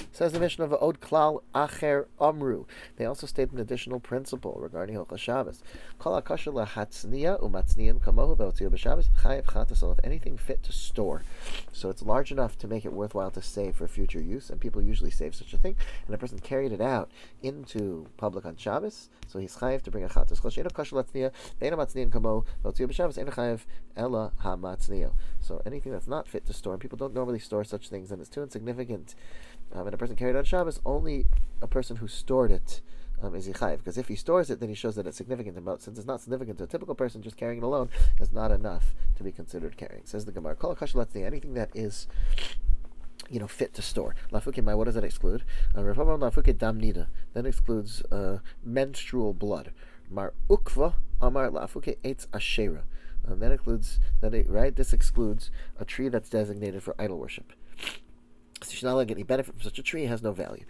Says the Mishnah of Od Klal Acher Amru. They also state an additional principle regarding Hilchos Shabbos. Kol hakasher lahatzniya umatzniyan kamohu ve'otziu b'Shabbos chayav chatasol. If anything fit to store, so it's large enough to make it worthwhile to save for future use, and people usually save such a thing, and a person carried it out into public on Shabbos, so he's chayav to bring a chatas. Kol she'eno kasher latzniya ve'eno matzniyan kamohu ve'otziu b'Shabbos eno chayav ela hamatzniya. So anything that's not fit to store, and people don't normally store such things, and it's too insignificant, and a person carried on Shabbos, only a person who stored it is yichayev. Because if he stores it, then he shows that it's significant. But since it's not significant to a typical person, just carrying it alone is not enough to be considered carrying. Says the Gemara, Kol hakasher latzniya, anything that is fit to store. Lafuke mai, what does that exclude? Lafuke dam nida. That excludes menstrual blood. Mar ukva amar lafuke eitz ashera. That includes right. This excludes a tree that's designated for idol worship. So you should not get any benefit from such a tree. It has no value.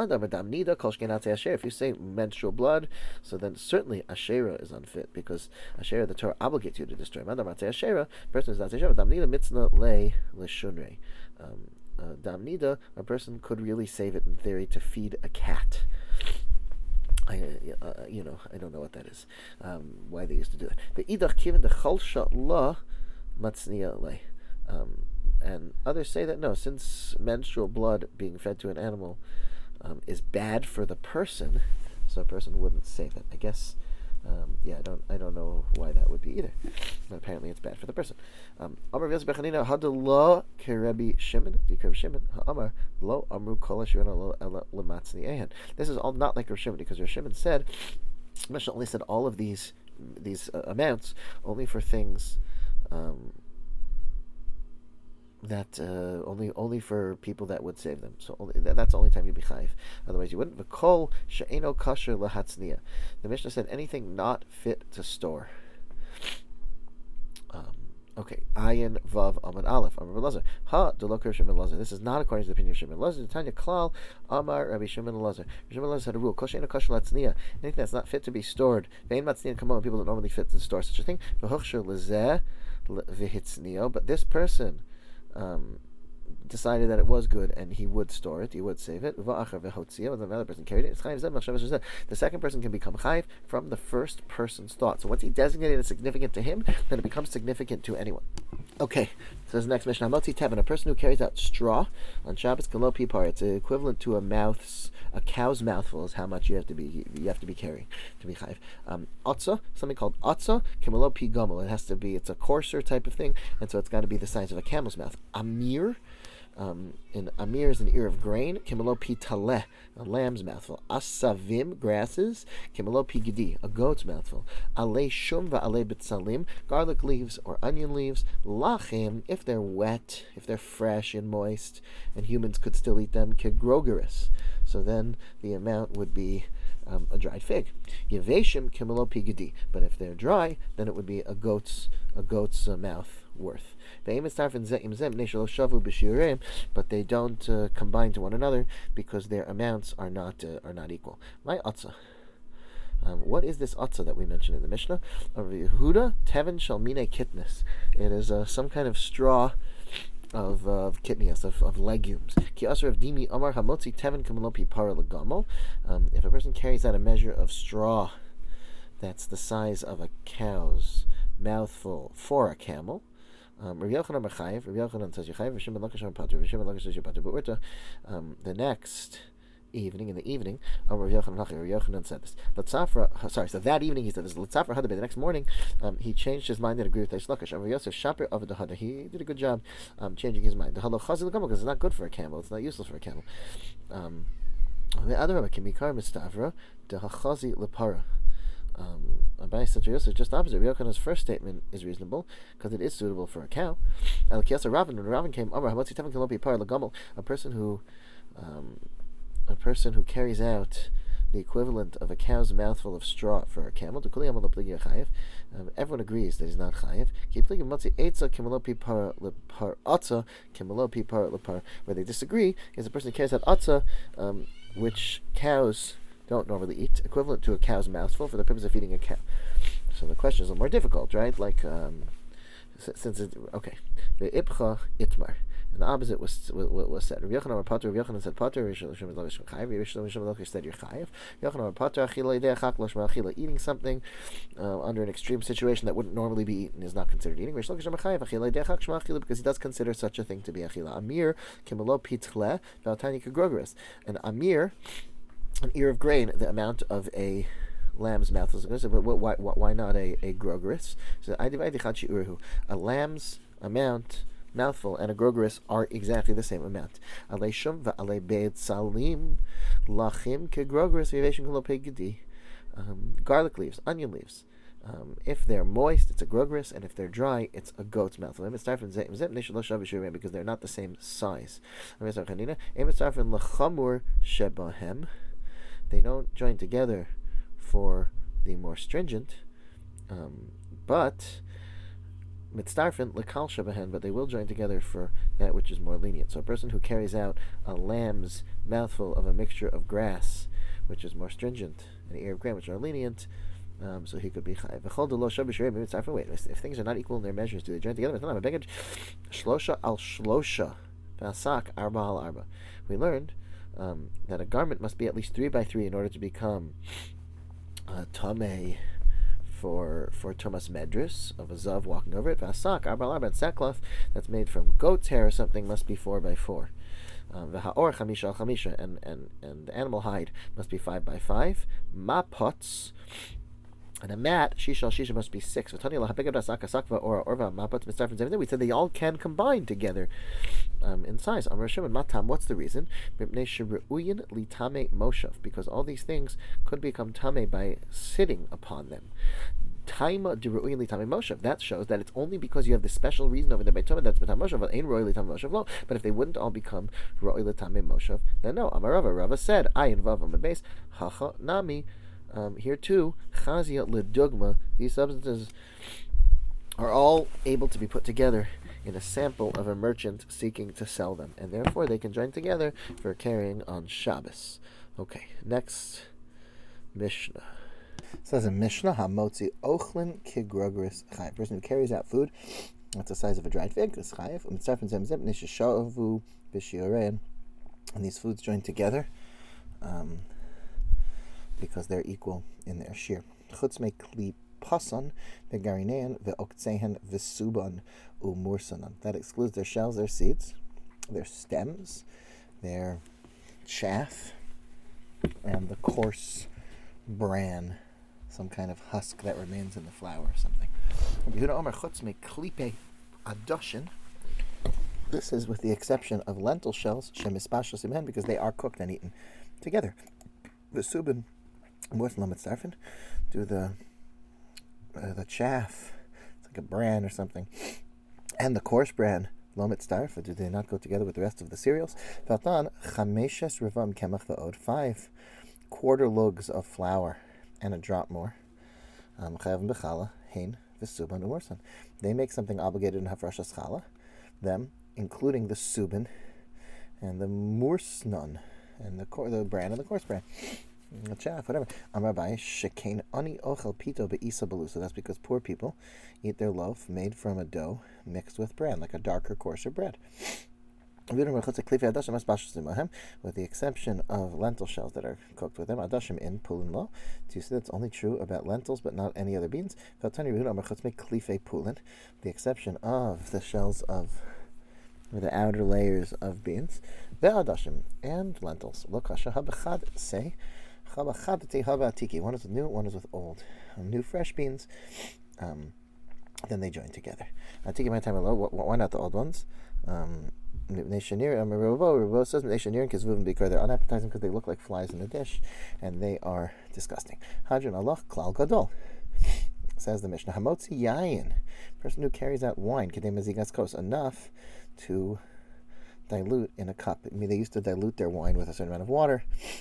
If you say menstrual blood, so then certainly Asherah is unfit, because Asherah, the Torah obligates you to destroy. Person is not Damnida mitzna le leshunre. Damnida, a person could really save it in theory to feed a cat. I don't know what that is. Why they used to do that. The idach kiven the chalsha la matzniya le. And others say that no, since menstrual blood being fed to an animal is bad for the person, so a person wouldn't save it. I guess, I don't know why that would be either. But apparently, it's bad for the person. Amar v'yos bechanina hadlo kerebi Shimon. Shimon Amar lo amru kol ashirana lo ela lematzni ehen. This is all not like Rav Shimon, because Rav Shimon said, Mishnah only said all of these amounts only for things. That only for people that would save them. So that's the only time you'd be chayiv. Otherwise, you wouldn't. V'kol she'eno kasher lahatzniya. The Mishnah said anything not fit to store. Okay. Ayin vav amad aleph. Amar Elazar. Ha delokar Shimon Elazar. This is not according to the opinion of Shimon Elazar. Tanya klal Amar Rabbi Shimon Elazar. Shimon Elazar had a rule. Kol she'eno kasher lahatzniya. Anything that's not fit to be stored. Ve'en matzniya kamon. People that normally fit to store such a thing. V'hochsher lezeh v'hitzniya. But this person decided that it was good and he would store it, he would save it. When another person carried it, the second person can become chayiv from the first person's thought. So once he designated it significant to him, then it becomes significant to anyone. Okay, so the next Mishnah, Motzi Tevin, a person who carries out straw on Shabbos kalo pipar, it's equivalent to a cow's mouthful is how much you have to be carrying to be chayiv. Otza, something called otza, kimalo pi gomel. It's a coarser type of thing, and so it's got to be the size of a camel's mouth. Amir, in Amir is an ear of grain. Kimalo pi taleh, a lamb's mouthful. Asavim, grasses. Kimalo pi gidi, a goat's mouthful. Ale shum va'ale bitzalim, garlic leaves or onion leaves. Lachim, if they're wet, if they're fresh and moist, and humans could still eat them. Kegrogeris, so then the amount would be a dried fig. Yeveshim kimalo pi gidi, but if they're dry, then it would be a goat's mouth worth. But they don't combine to one another because their amounts are not equal. My atzah. What is this atzah that we mentioned in the Mishnah? Yehuda tevin shalmine kitnis. It is some kind of straw of kitnias, of legumes. Ki asar of dimi amar hamotzi tevin kamalopi para legamol. If a person carries out a measure of straw that's the size of a cow's mouthful for a camel, Rabbi Yochanan Mechayev. Rabbi Yochanan says Yechayev. Shimon Lakish Pater. Shimon Lakish says Pater. But the next evening, Rabbi Yochanan said this. So that evening he said this. Latzafra Hadabe. The next morning, he changed his mind and agreed with Reish Lakish. Rabbi Yosef Shaper of the Hada. He did a good job changing his mind. The halachazi l'gamol, because it's not good for a camel. It's not useless for a camel. The other Rabbi Kimikar Mistavra the hachazi lepara. Abai said just opposite. Rabbi Yochanan's first statement is reasonable because it is suitable for a cow. Al Kiyasa Ravin, when Ravin came, a person who carries out the equivalent of a cow's mouthful of straw for a camel. Everyone agrees that he's not chayiv. Where they disagree is a person who carries out atzah, which cows don't normally eat, equivalent to a cow's mouthful for the purpose of feeding a cow. So the question is a little more difficult, right? Like, since it, okay, the ibcha itmar, And the opposite was said. Rabbi Yochanan or Pater. Rabbi Yochanan said Pater. Rabbi Shlomo said you're chayiv. Yochanan or Pater. Eating something under an extreme situation that wouldn't normally be eaten is not considered eating. Because he does consider such a thing to be achila. Amir kimelo pitle v'altani kagrogeris. An amir, an ear of grain, the amount of a lamb's mouth. But why not a grogeris? So a lamb's amount, mouthful, and a grogeris are exactly the same amount. Garlic leaves, onion leaves. If they're moist, it's a grogeris, and if they're dry, it's a goat's mouthful. Because they're not the same size. They don't join together for the more stringent, but mitzdarfen lekal shabahen, but they will join together for that which is more lenient. So a person who carries out a lamb's mouthful of a mixture of grass, which is more stringent, and an ear of grain, which are lenient, so he could be chayiv. Wait, if things are not equal in their measures, do they join together? Shlosha al shlosha, v'asak arba al arba. We learned that a garment must be at least 3 by 3 in order to become tameh for Thomas Medris of a zav walking over it. V'asak arba al arba, and sackcloth that's made from goat's hair or something must be 4 by 4. V'ha'or chamisha al chamisha, and the animal hide must be 5 by 5. Mapots, and a mat, shisha must be 6. We said they all can combine together in size. Amar Shimon, matam, what's the reason? Because all these things could become tame by sitting upon them. That shows that it's only because you have this special reason over there by Toma that's Matam Moshav, ain't Roy Litam Moshav lo. But if they wouldn't all become Roy Litam Moshav, then no. Amarava, Rava said, Ayin Vav on the base, Hacha Nami. Here too, Chazia Ledugma, these substances are all able to be put together in a sample of a merchant seeking to sell them, and therefore they can join together for carrying on Shabbos. Okay, next Mishnah. It says in Mishnah, Hamotzi Ochlin Kigrogris Chayiv. Person who carries out food that's the size of a dried fig is Chayiv. And these foods join together because they're equal in their shear. Chutz me kli pasan v'garinean v'oktsehen v'suban umursanan. That excludes their shells, their seeds, their stems, their chaff, and the coarse bran, some kind of husk that remains in the flour or something. This is with the exception of lentil shells, because they are cooked and eaten together. The subin, do the chaff, it's like a bran or something, and the coarse bran, lomit starf, do they not go together with the rest of the cereals? 5 quarter lugs of flour and a drop more. They make something obligated in hafrashas chala, them, including the subin and the mursnon, and the bran and the coarse bran, the chaff, whatever. So that's because poor people eat their loaf made from a dough mixed with bran, like a darker, coarser bread. With the exception of lentil shells that are cooked with them, adashim in pulin lo. So you see that's only true about lentils, but not any other beans. The exception of the shells of the outer layers of beans, ve'adashim, and lentils. Lo kasha habachad say, habachadati habatiki. One is with new, one is with old. New fresh beans, then they join together. Atiki my time alone. Why not the old ones? Ravo says they're unappetizing because they look like flies in a dish, and they are disgusting. Hadron Allah klal gadol, says the Mishnah. Hamotzi yayin, person who carries out wine, kedei mezigas kos, enough to dilute in a cup. I mean, they used to dilute their wine with a certain amount of water.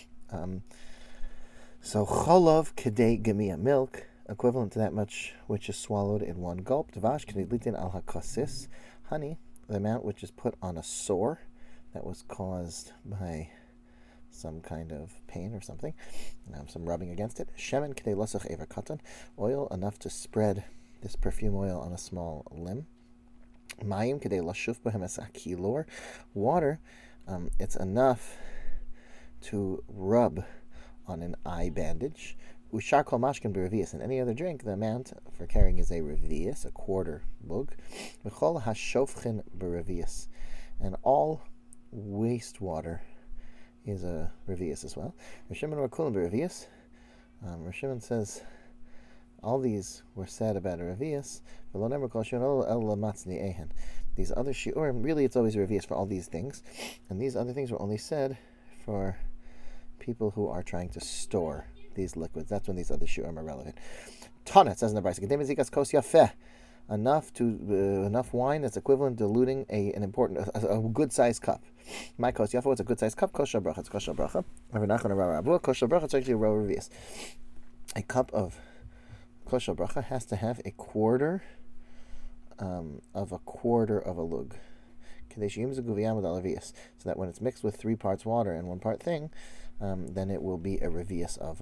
So cholov kedei gemia, milk, equivalent to that much which is swallowed in one gulp. Dvash kedei litin al hakosis, honey, the amount which is put on a sore that was caused by some kind of pain or something, some rubbing against it. Shemen k'dei losach ever katan, oil enough to spread this perfume oil on a small limb. Mayim kedei lashuf b'hem es akilor. Water, it's enough to rub on an eye bandage. Ushar kol mashkin b'revius. And any other drink, the amount for carrying is a revius, a quarter lug. V'chol hashofchin b'revius. And all wastewater is a revius as well. Rav Shimon or kulam b'revius. Rav Shimon says all these were said about a revius. These other shiurim, really it's always a revius for all these things. And these other things were only said for people who are trying to store these liquids. That's when these other shiurim are relevant. Tana, it says in the Brisa, enough wine that's equivalent to diluting a good sized cup. My kos yafa, what's a good sized cup? Kosher bracha. It's kosher bracha. Kosher bracha, it's actually a row revius. A cup of kosher bracha has to have a quarter of a lug. So that when it's mixed with 3 parts water and 1 part thing, then it will be a revius of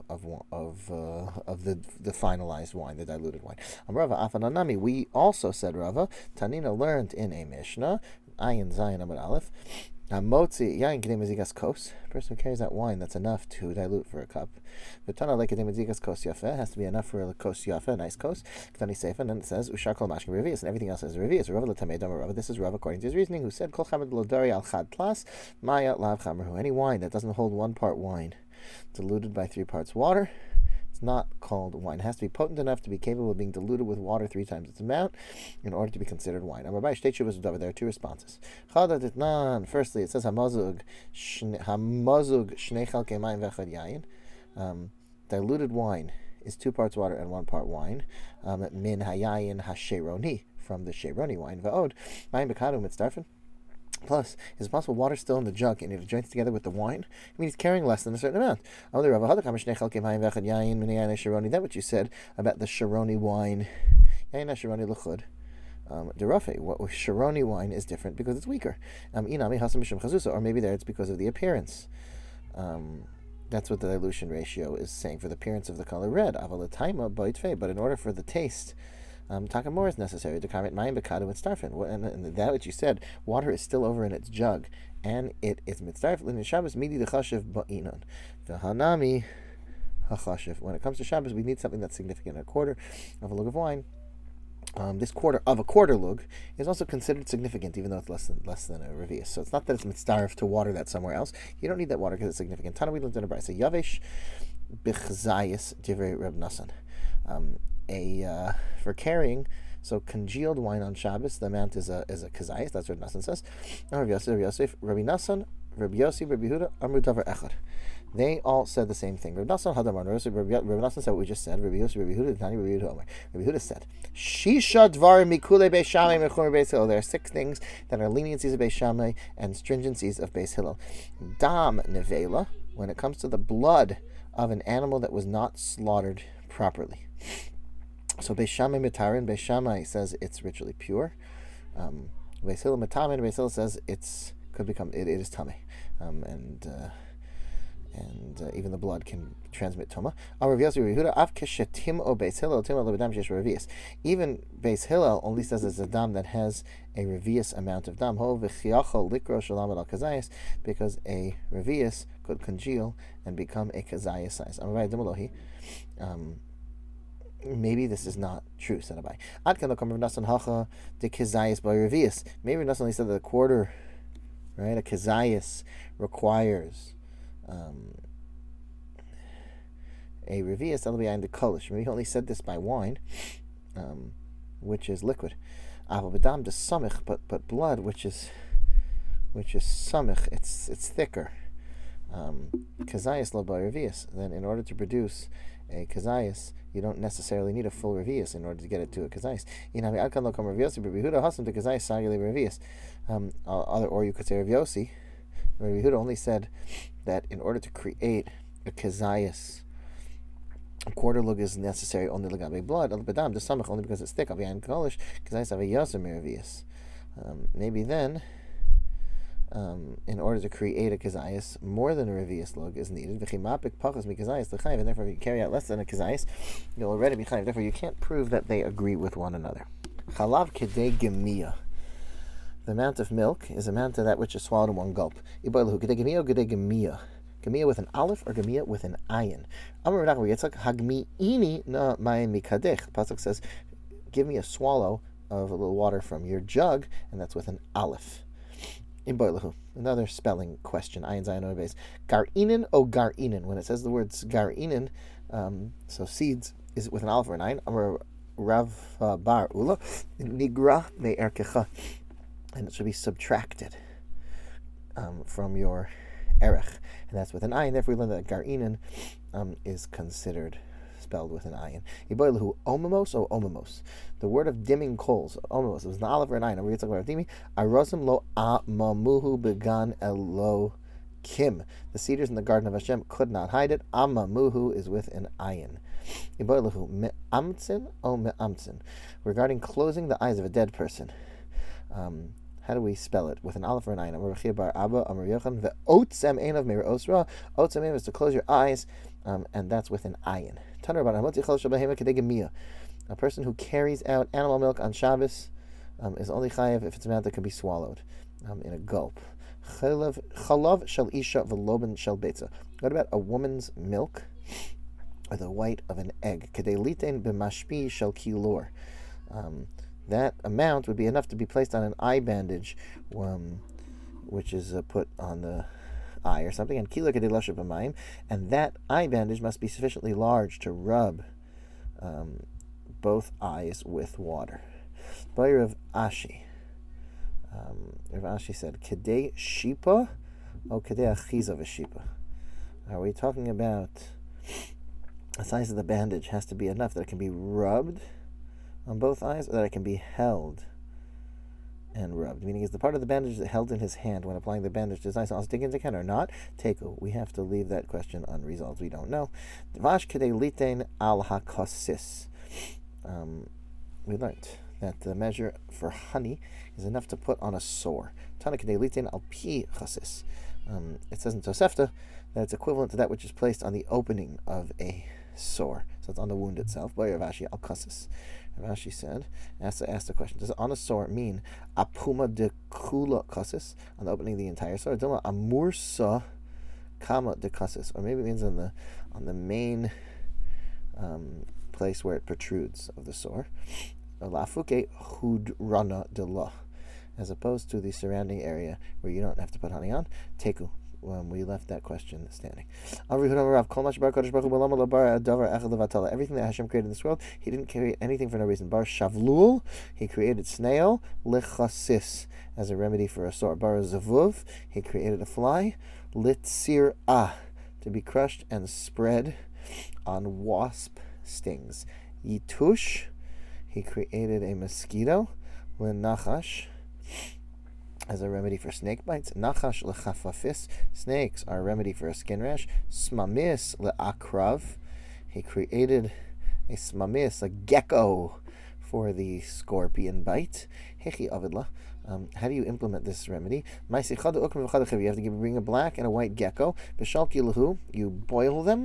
the finalized wine, the diluted wine. Rava Afananami, we also said Rava, Tanina learned in a Mishnah, Ayin Zayin Amud Aleph, Motzi Yain Kedem Zigas Kos, person who carries that wine that's enough to dilute for a cup. V'tana like Kedem Zigas Kos Yafe, has to be enough for a Kos Yafe, a nice Kos. Ktani Seifa, and then it says Ushar Kol Mashkin Revius, and everything else is Revius. Rava L'Tamei Dama Rava. This is Rava according to his reasoning, who said Kol Chamed L'Dari Al Chad Plas Maya Lav Chamerhu. Any wine that doesn't hold 1 part wine, diluted by 3 parts water, it's not called wine. It has to be potent enough to be capable of being diluted with water 3 times its amount in order to be considered wine. There are 2 responses. Firstly, it says hamazug shnei chalkei mayim v'echad yayin. Diluted wine is 2 parts water and 1 part wine. Min hayayin hasheroni, from the sheroni wine. Va'od mayim b'kadu mitzdarfen. Plus, is it possible water's still in the jug and it joins together with the wine? I mean, he's carrying less than a certain amount. That what you said about the Sharoni wine. What Sharoni wine is different because it's weaker. Or maybe there it's because of the appearance. That's what the dilution ratio is saying, for the appearance of the color red. But in order for the taste, takamor is necessary to comment mayim bekadu mitzdarfen. And that what you said, water is still over in its jug, and it is mitzdarfen. In Shabbos midi the chashiv ba'inon, the hanami hachashiv. When it comes to Shabbos, we need something that's significant. A quarter of a lug of wine. This quarter of a quarter lug is also considered significant, even though it's less than a revius. So it's not that it's mitzdarf to water that's somewhere else. You don't need that water because it's significant. Tana we learned in a brayso yavesh bichzayis divrei Reb Nassan. For carrying, so congealed wine on Shabbos, the amount is a kazayis. That's what Nassan says. Rabbi Yosef, Rabbi Nassan, Rabbi Yossi, Rabbi Yehuda, Amru Davar Echad. They all said the same thing. Rabbi Nassan Hadamar. Rabbi Nassan said what we just said. Rabbi Yossi, Rabbi Yehuda, Tani, Rabbi Yehuda Omer. Rabbi Yehuda said, Shisha dvarim mikule beis Shammai mechumar beis Hillel. There are 6 things that are leniencies of beis Shammai and stringencies of beis Hillel. Dam nevela, when it comes to the blood of an animal that was not slaughtered properly. So Beis Shammai mitarin, Beis Shammai says it's ritually pure. Beis Hillel mitamin, Beis Hillel says it is tamei, and even the blood can transmit toma. Even Beis Hillel only says it's a dam that has a revius amount of dam, because a revius could congeal and become a kazayas size. Maybe this is not true, said Abai. Maybe Nassan only said that a quarter, right, a kazayas requires a revius, that'll be in the kolish. Maybe he only said this by wine, which is liquid. Avobadam de samich, but blood, which is samich, it's thicker. Kazayas lo by revius. Then in order to produce a kazayas, you don't necessarily need a full revius in order to get it to a kazayas. Or you could say Rav Yossi. Rav Yehuda only said that in order to create a kazayas, a quarter lug is necessary only legabe blood. Only because it's thick. Maybe then, in order to create a kazayas, more than a revius lug is needed. And therefore, if you carry out less than a kazayas, you'll already be chayiv. Therefore, you can't prove that they agree with one another. Chalav kedei gemiyah. The amount of milk is the amount of that which is swallowed in one gulp. Iboilahu, g'day gemia or g'day gemia? Gemia with an aleph or gemia with an ayin? Amar Rav Yitzchak, hagmi'ini na mayim mikadech. The pasuk says, give me a swallow of a little water from your jug, and that's with an aleph. Iboilahu, another spelling question. Ayin zayin on base. Gar'inin o gar'inin? When it says the words gar'inin, so seeds, is it with an aleph or an ayin? Amar Rav Bar Ula, nigra me'erkecha. And it should be subtracted from your erech, and that's with an ayin. Therefore, we learn that gar'inin is considered spelled with an ayin. Iboilahu omamos o omamos. The word of dimming coals, omamos. It was an aleph or an ayin. We talk about dimi. Arosim lo amamuhu began elo kim. The cedars in the garden of Hashem could not hide it. Amamuhu is with an ayin. Iboilahu me'amtzin o me'amtzin. Regarding closing the eyes of a dead person. How do we spell it? With an aleph or an ayin? Amar Rechia bar Abba, Amar Yochanan, ve'otzem einav meir osra. Otzem einav is to close your eyes, and that's with an ayin. Taner bar Hamotzi chal shabahema kedei gemia. A person who carries out animal milk on Shabbos is only chayav if it's a amount that can be swallowed in a gulp. Chalav shel isha v'loben shel beitza. What about a woman's milk or the white of an egg? Kedei litein b'mashpi shel kilor. That amount would be enough to be placed on an eye bandage, which is put on the eye or something. And kila kedei lashav b'mayim, and that eye bandage must be sufficiently large to rub both eyes with water. By Rav Ashi, Rav Ashi said, kedei shipa or kedei achiza v'shipa. Are we talking about the size of the bandage has to be enough that it can be rubbed on both eyes, or that it can be held and rubbed? Meaning, is the part of the bandage held in his hand when applying the bandage to his eyes also taken into account or not? Teku. We have to leave that question unresolved. We don't know. Dvash kedei litein al hakosis. We learned that the measure for honey is enough to put on a sore. Tana kedei litein al pi chasis. It says in Tosefta that it's equivalent to that which is placed on the opening of a sore. So it's on the wound itself. By Rav Ashi al kasis. Rav Ashi said, asked the question, does on a sore mean apuma de kula kasis, on the opening of the entire sore? Doma amursa kama de kasis, or maybe it means on the main place where it protrudes of the sore. Lafuke hudrana de la, as opposed to the surrounding area where you don't have to put honey on. Teku. We left that question standing. Everything that Hashem created in this world, He didn't create anything for no reason. Bar Shavlul, He created snail, lechasis, as a remedy for a sore. Bar Zavuv, He created a fly, litzir to be crushed and spread on wasp stings. Yitush, He created a mosquito, lenachash, as a remedy for snake bites. Nachash lechafafis, snakes are a remedy for a skin rash. Smamis leakrav, He created a smamis, a gecko, for the scorpion bite. Hechi avidla. How do you implement this remedy? You have to bring a black and a white gecko. V'shalki lahu, you boil them.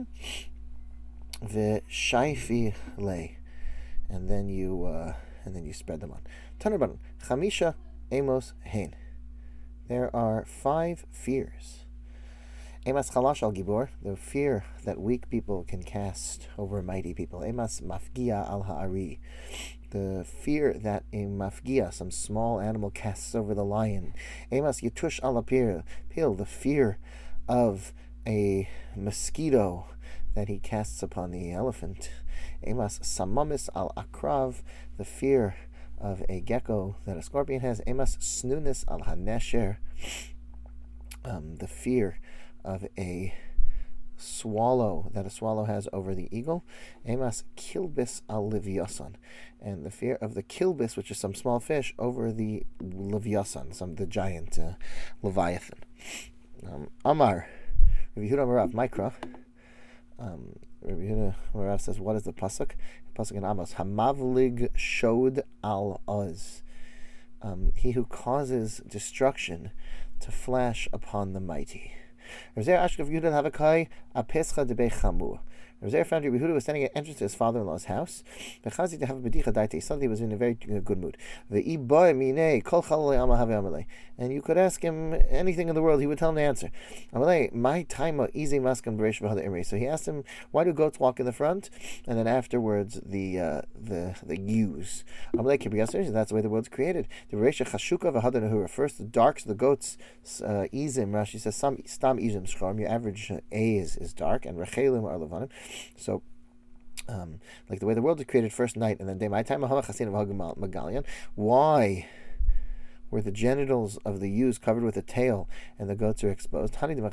V'shaifi lei, and then you spread them on. Tanarban chamisha amos hein. There are 5 fears. Emas chalash al gibor, the fear that weak people can cast over mighty people. Emas mafgia al ha'ari, the fear that a mafgia, some small animal, casts over the lion. Emas yitush al apir, the fear of a mosquito that he casts upon the elephant. Emas samamis al akrav, the fear of a gecko that a scorpion has. Emas snunis al hanesher, the fear of a swallow that a swallow has over the eagle. Emas kilbis al livyasan, and the fear of the kilbis, which is some small fish, over the livyasan, the giant leviathan. Amar Rabbi Yehuda Marav Mikra. Rabbi Yehuda Marav says, what is the pasuk? The pasuk in Amos, Hamavlig shod al oz, he who causes destruction to flash upon the mighty. Rav Rav found Rabbi Yehuda was standing at the entrance to his father-in-law's house. Suddenly he was in a very good mood. And you could ask him anything in the world, he would tell him the answer. So he asked him, why do goats walk in the front? And then afterwards, the ewes. That's the way the world's created. The first, the darks, the goats, izim, Rashi says, stam izim shchorim, your average A is dark, and rechelim are levanim. So, like the way the world is created first night, and then day, my time, why were the genitals of the ewes covered with a tail and the goats are exposed?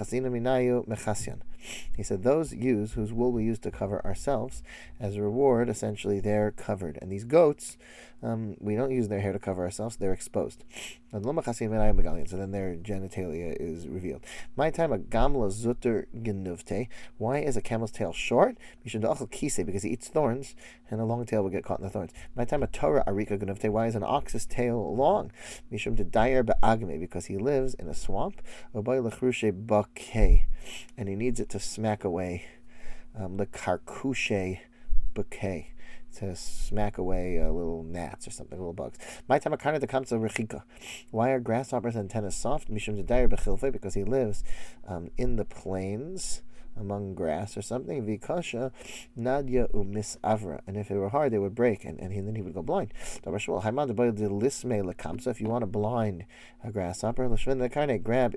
He said, those ewes whose wool we use to cover ourselves, as a reward, essentially they're covered. And these goats, we don't use their hair to cover ourselves, they're exposed. So then their genitalia is revealed. My time, a gamla zutter genuvte. Why is a camel's tail short? Because he eats thorns, and a long tail will get caught in the thorns. My time, a Torah arika genuvte. Why is an ox's tail long? Because he lives in a swamp. And he needs it to smack away the karkushe bouquet, to smack away little gnats or something, little bugs. My time akana the kamsa rechika. Why are grasshoppers' antennas soft? Mishum dedayer bechilfe, because he lives in the plains among grass or something. Vikasha nadia umis avra, and if it were hard, they would break, and then he would go blind. If you want to blind a grasshopper, grab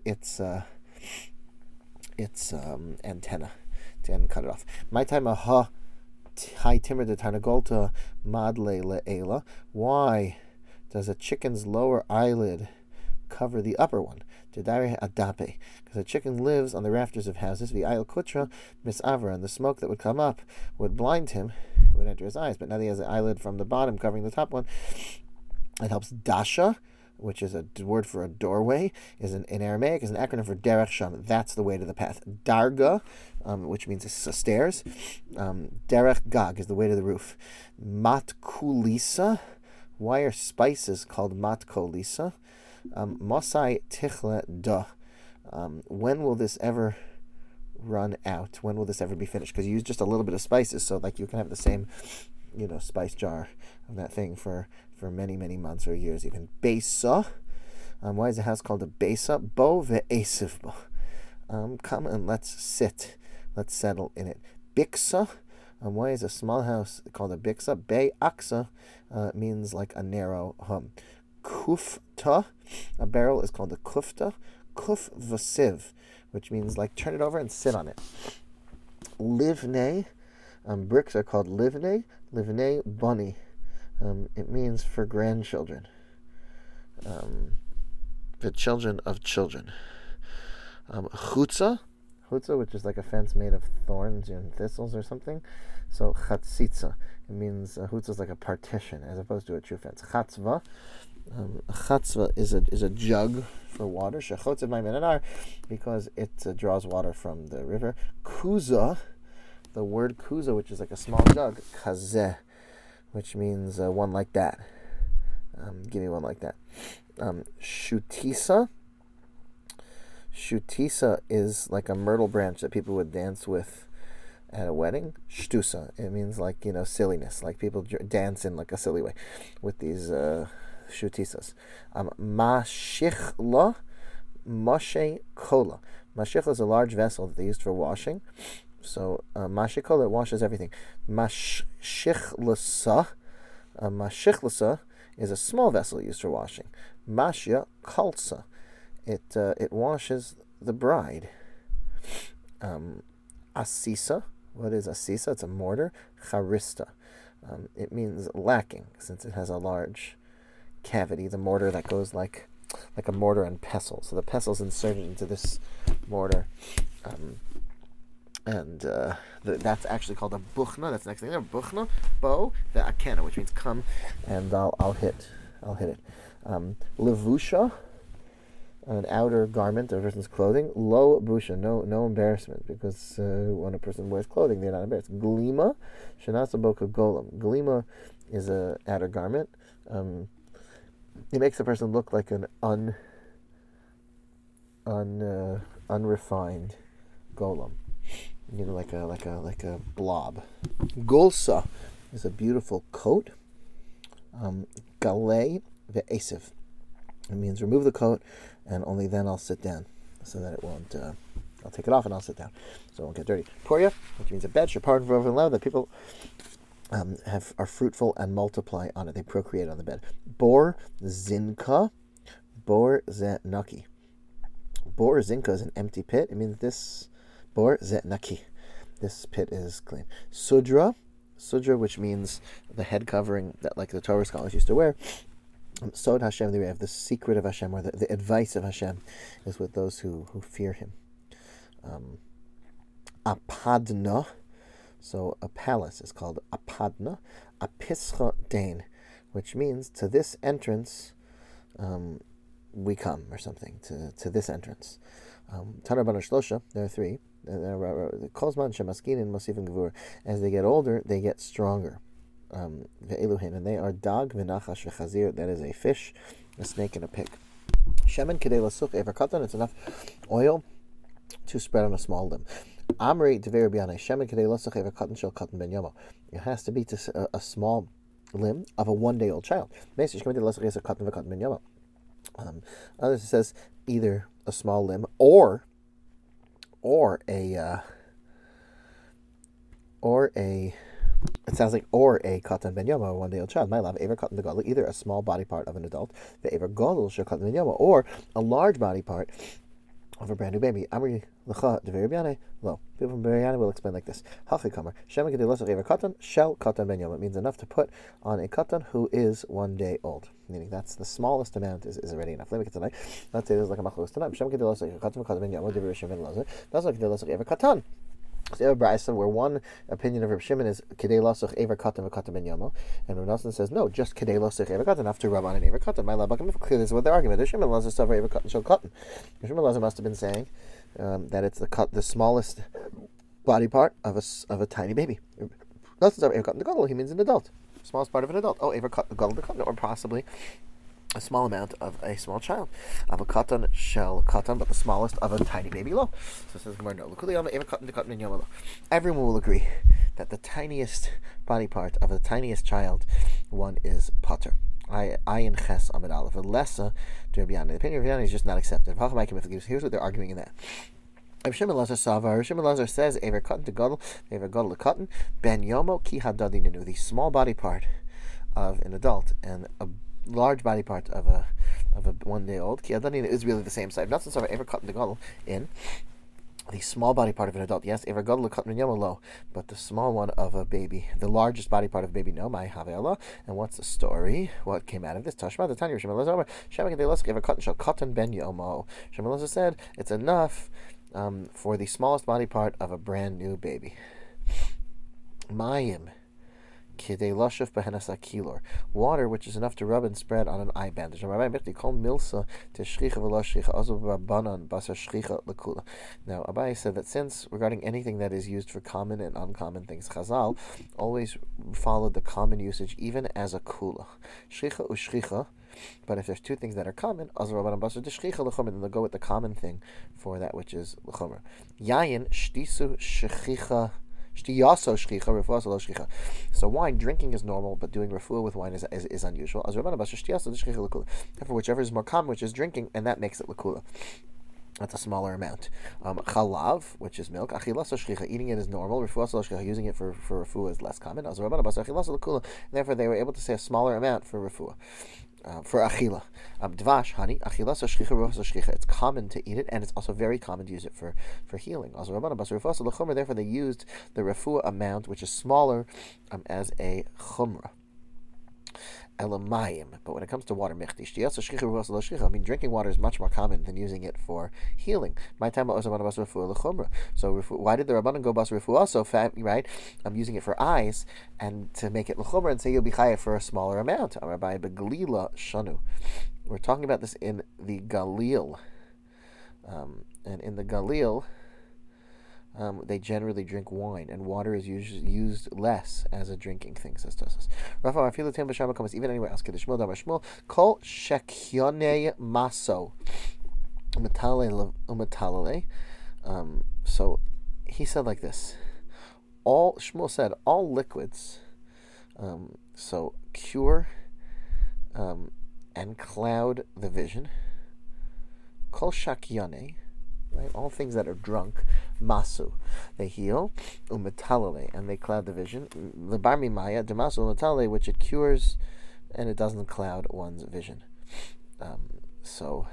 its antenna and cut it off. My time aha high timber de tarnagolta madle le'ela. Why does a chicken's lower eyelid cover the upper one? Dedare adape, because a chicken lives on the rafters of houses. V'ayil kutra misavra, and the smoke that would come up would blind him. It would enter his eyes. But now he has an eyelid from the bottom covering the top one. It helps dasha, which is a word for a doorway, in Aramaic, is an acronym for derech sham. That's the way to the path. Darga, which means stairs. Derech gag is the way to the roof. Mat kulisa. Why are spices called mat kulisa? Mosai tichle da. When will this ever run out? When will this ever be finished? Because you use just a little bit of spices, so like you can have the same, spice jar of that thing for many, many months or years even. Besa. Why is the house called a Besa? Bo ve'esiv bo. Come and let's sit. Let's settle in it. Biksa. Why is a small house called a Biksa? Be aksa means like a narrow hum. Kufta. A barrel is called a kufta. Kuf vasiv, which means like turn it over and sit on it. Livnei. Bricks are called livnei. Livnei bani. It means for grandchildren, the children of children. Chutza, which is like a fence made of thorns and thistles or something. So chatzitza, it means chutza is like a partition as opposed to a true fence. Chatzva, is a jug for water. Shechotzev my menanar, because it draws water from the river. Kuza, the word kuza, which is like a small jug. Kazeh, which means one like that. Give me one like that. Shutisa. Shutisa is like a myrtle branch that people would dance with at a wedding. Shtusa, it means like, silliness, like people dance in like a silly way with these shutisas. Mashichla, Moshe Kola. Mashichla is a large vessel that they used for washing. So, mashikola, it washes everything. Mashichlasa is a small vessel used for washing. Mashya kalsa, it washes the bride. Asisa, what is asisa? It's a mortar. Charista, it means lacking, since it has a large cavity. The mortar that goes like a mortar and pestle. So the pestle's inserted into this mortar. That's actually called a buchna. That's the next thing there. Buchna, bow, the akena, which means come, and I'll hit it. Levusha, an outer garment of a person's clothing. Lo busha, no embarrassment, because when a person wears clothing, they're not embarrassed. Glima, shenasa boka golem. Glima is a outer garment. It makes a person look like an unrefined golem. like a blob. Gulsa is a beautiful coat. Galei ve'esiv. It means remove the coat, and only then I'll sit down, so that it won't. I'll take it off and I'll sit down, so it won't get dirty. Poria, which means a bed, shapar and love, that people are fruitful and multiply on it. They procreate on the bed. Bor zinka, bor zetnaki. Bor zinka is an empty pit. It means this bor zetnaki. This pit is clean. Sudra, which means the head covering that like the Torah scholars used to wear. Sod Hashem, we have the secret of Hashem, or the advice of Hashem, is with those who fear Him. Apadna, so a palace is called Apadna. Apischa Dain, which means to this entrance we come, or something, to this entrance. Tanar Bana Shlosha, there are three. Kozman Shemaskinin Mosifin Gevur. As they get older, they get stronger. Ve'eluhin, and they are dag v'nachash v'chazir, that is a fish, a snake, and a pig. Shemen kedei lasuk ever katan, it's enough oil to spread on a small limb. Amri dever bianei, shemen kedei lasuk ever katan shel katan ben yomo. It has to be to a small limb of a 1-day-old child. Others it says either a small limb or a it sounds like or a katan ben yoma, a 1-day-old child. My love, ever katan the gadol, either a small body part of an adult, the ever gadol shel katan ben yoma, or a large body part of a brand new baby. Amri lecha dever bianei lo. People from Beriani will explain like this: Hachi kamar shemen kedei lasach ever katan shel katan ben yoma. It means enough to put on a katan who is 1 day old. Meaning that's the smallest amount is already enough. Let me get tonight. Let's say there's like a machlokes tonight. Shemen kedei lasach katan ben yoma dever shemen lazar. That's like kedei lasach ever katan. So you have a brayso where one opinion of Reb Shimon is kedei lasach ever katan v'katan ben yomo, and Reb Nosson says no, just kedei lasach ever katan, after Rabban and ever katan. My labbakim, clearly this is what their argument. Reb Shimon lazar savar ever katan shel katan. Reb Shimon lazar must have been saying that it's the smallest body part of a tiny baby. Nosson savar ever katan the gadol, he means an adult, smallest part of an adult. Oh, ever katan the gadol the katan, or possibly a small amount of a small child. Of a katan shel katan, but the smallest of a tiny baby lo. So it says Gemara, no. Everyone will agree that the tiniest body part of the tiniest child, one is pater. Ayin ches amid aleph. Lessa to Rabbi Yana. The opinion of Rabbi Yana is just not accepted. Here's what they're arguing in that. Rav Shimon Lazar says, Ever katan to gadol, ever gadol to katan, ben yomo ki hadadi ninu. The small body part of an adult and a large body part of a 1-day-old. Ki hadani is really the same size. Not since I've ever cut the gadol in the small body part of an adult. Yes, ever gadol cut lo, but the small one of a baby, the largest body part of a baby. No, my havela. And what's the story? What came out of this? Tashma the Tanya Shimon Lazar ever cut shall katan ben yomo. Shimon Lazar said it's enough for the smallest body part of a brand new baby. Mayim. Water which is enough to rub and spread on an eye bandage. Now Abaye said that since regarding anything that is used for common and uncommon things, Chazal always followed the common usage even as a kula. Shricha ushricha. But if there's two things that are common, then they'll go with the common thing for that which is l'chomer. Yayin shtisu shechicha. So wine drinking is normal, but doing refuah with wine is unusual. Therefore, whichever is more common, which is drinking, and that makes it lakula. That's a smaller amount. Chalav, which is milk, eating it is normal. Using it for refuah is less common. Therefore, they were able to say a smaller amount for refuah. For achila. Dvash, honey, achila shchicha. It's common to eat it, and it's also very common to use it for healing. Therefore, they used the refuah amount, which is smaller, as a chumrah. Elamayim. But when it comes to water, I mean, drinking water is much more common than using it for healing. So why did the Rabbanan go bas refuah also? Right? I'm using it for eyes and to make it l'chumra and say you'll be chayav for a smaller amount. We're talking about this in the Galil, and in the Galil. They generally drink wine, and water is used less as a drinking thing, says Tosas. Even anywhere else. Kol shekyonei maso umetalale. So he said like this. Shmuel said, all liquids, so cure and cloud the vision, kol shakyane, right? All things that are drunk, masu, they heal, umetalale, and they cloud the vision, lebarmi maya, demasu umetalale, which it cures and it doesn't cloud one's vision. So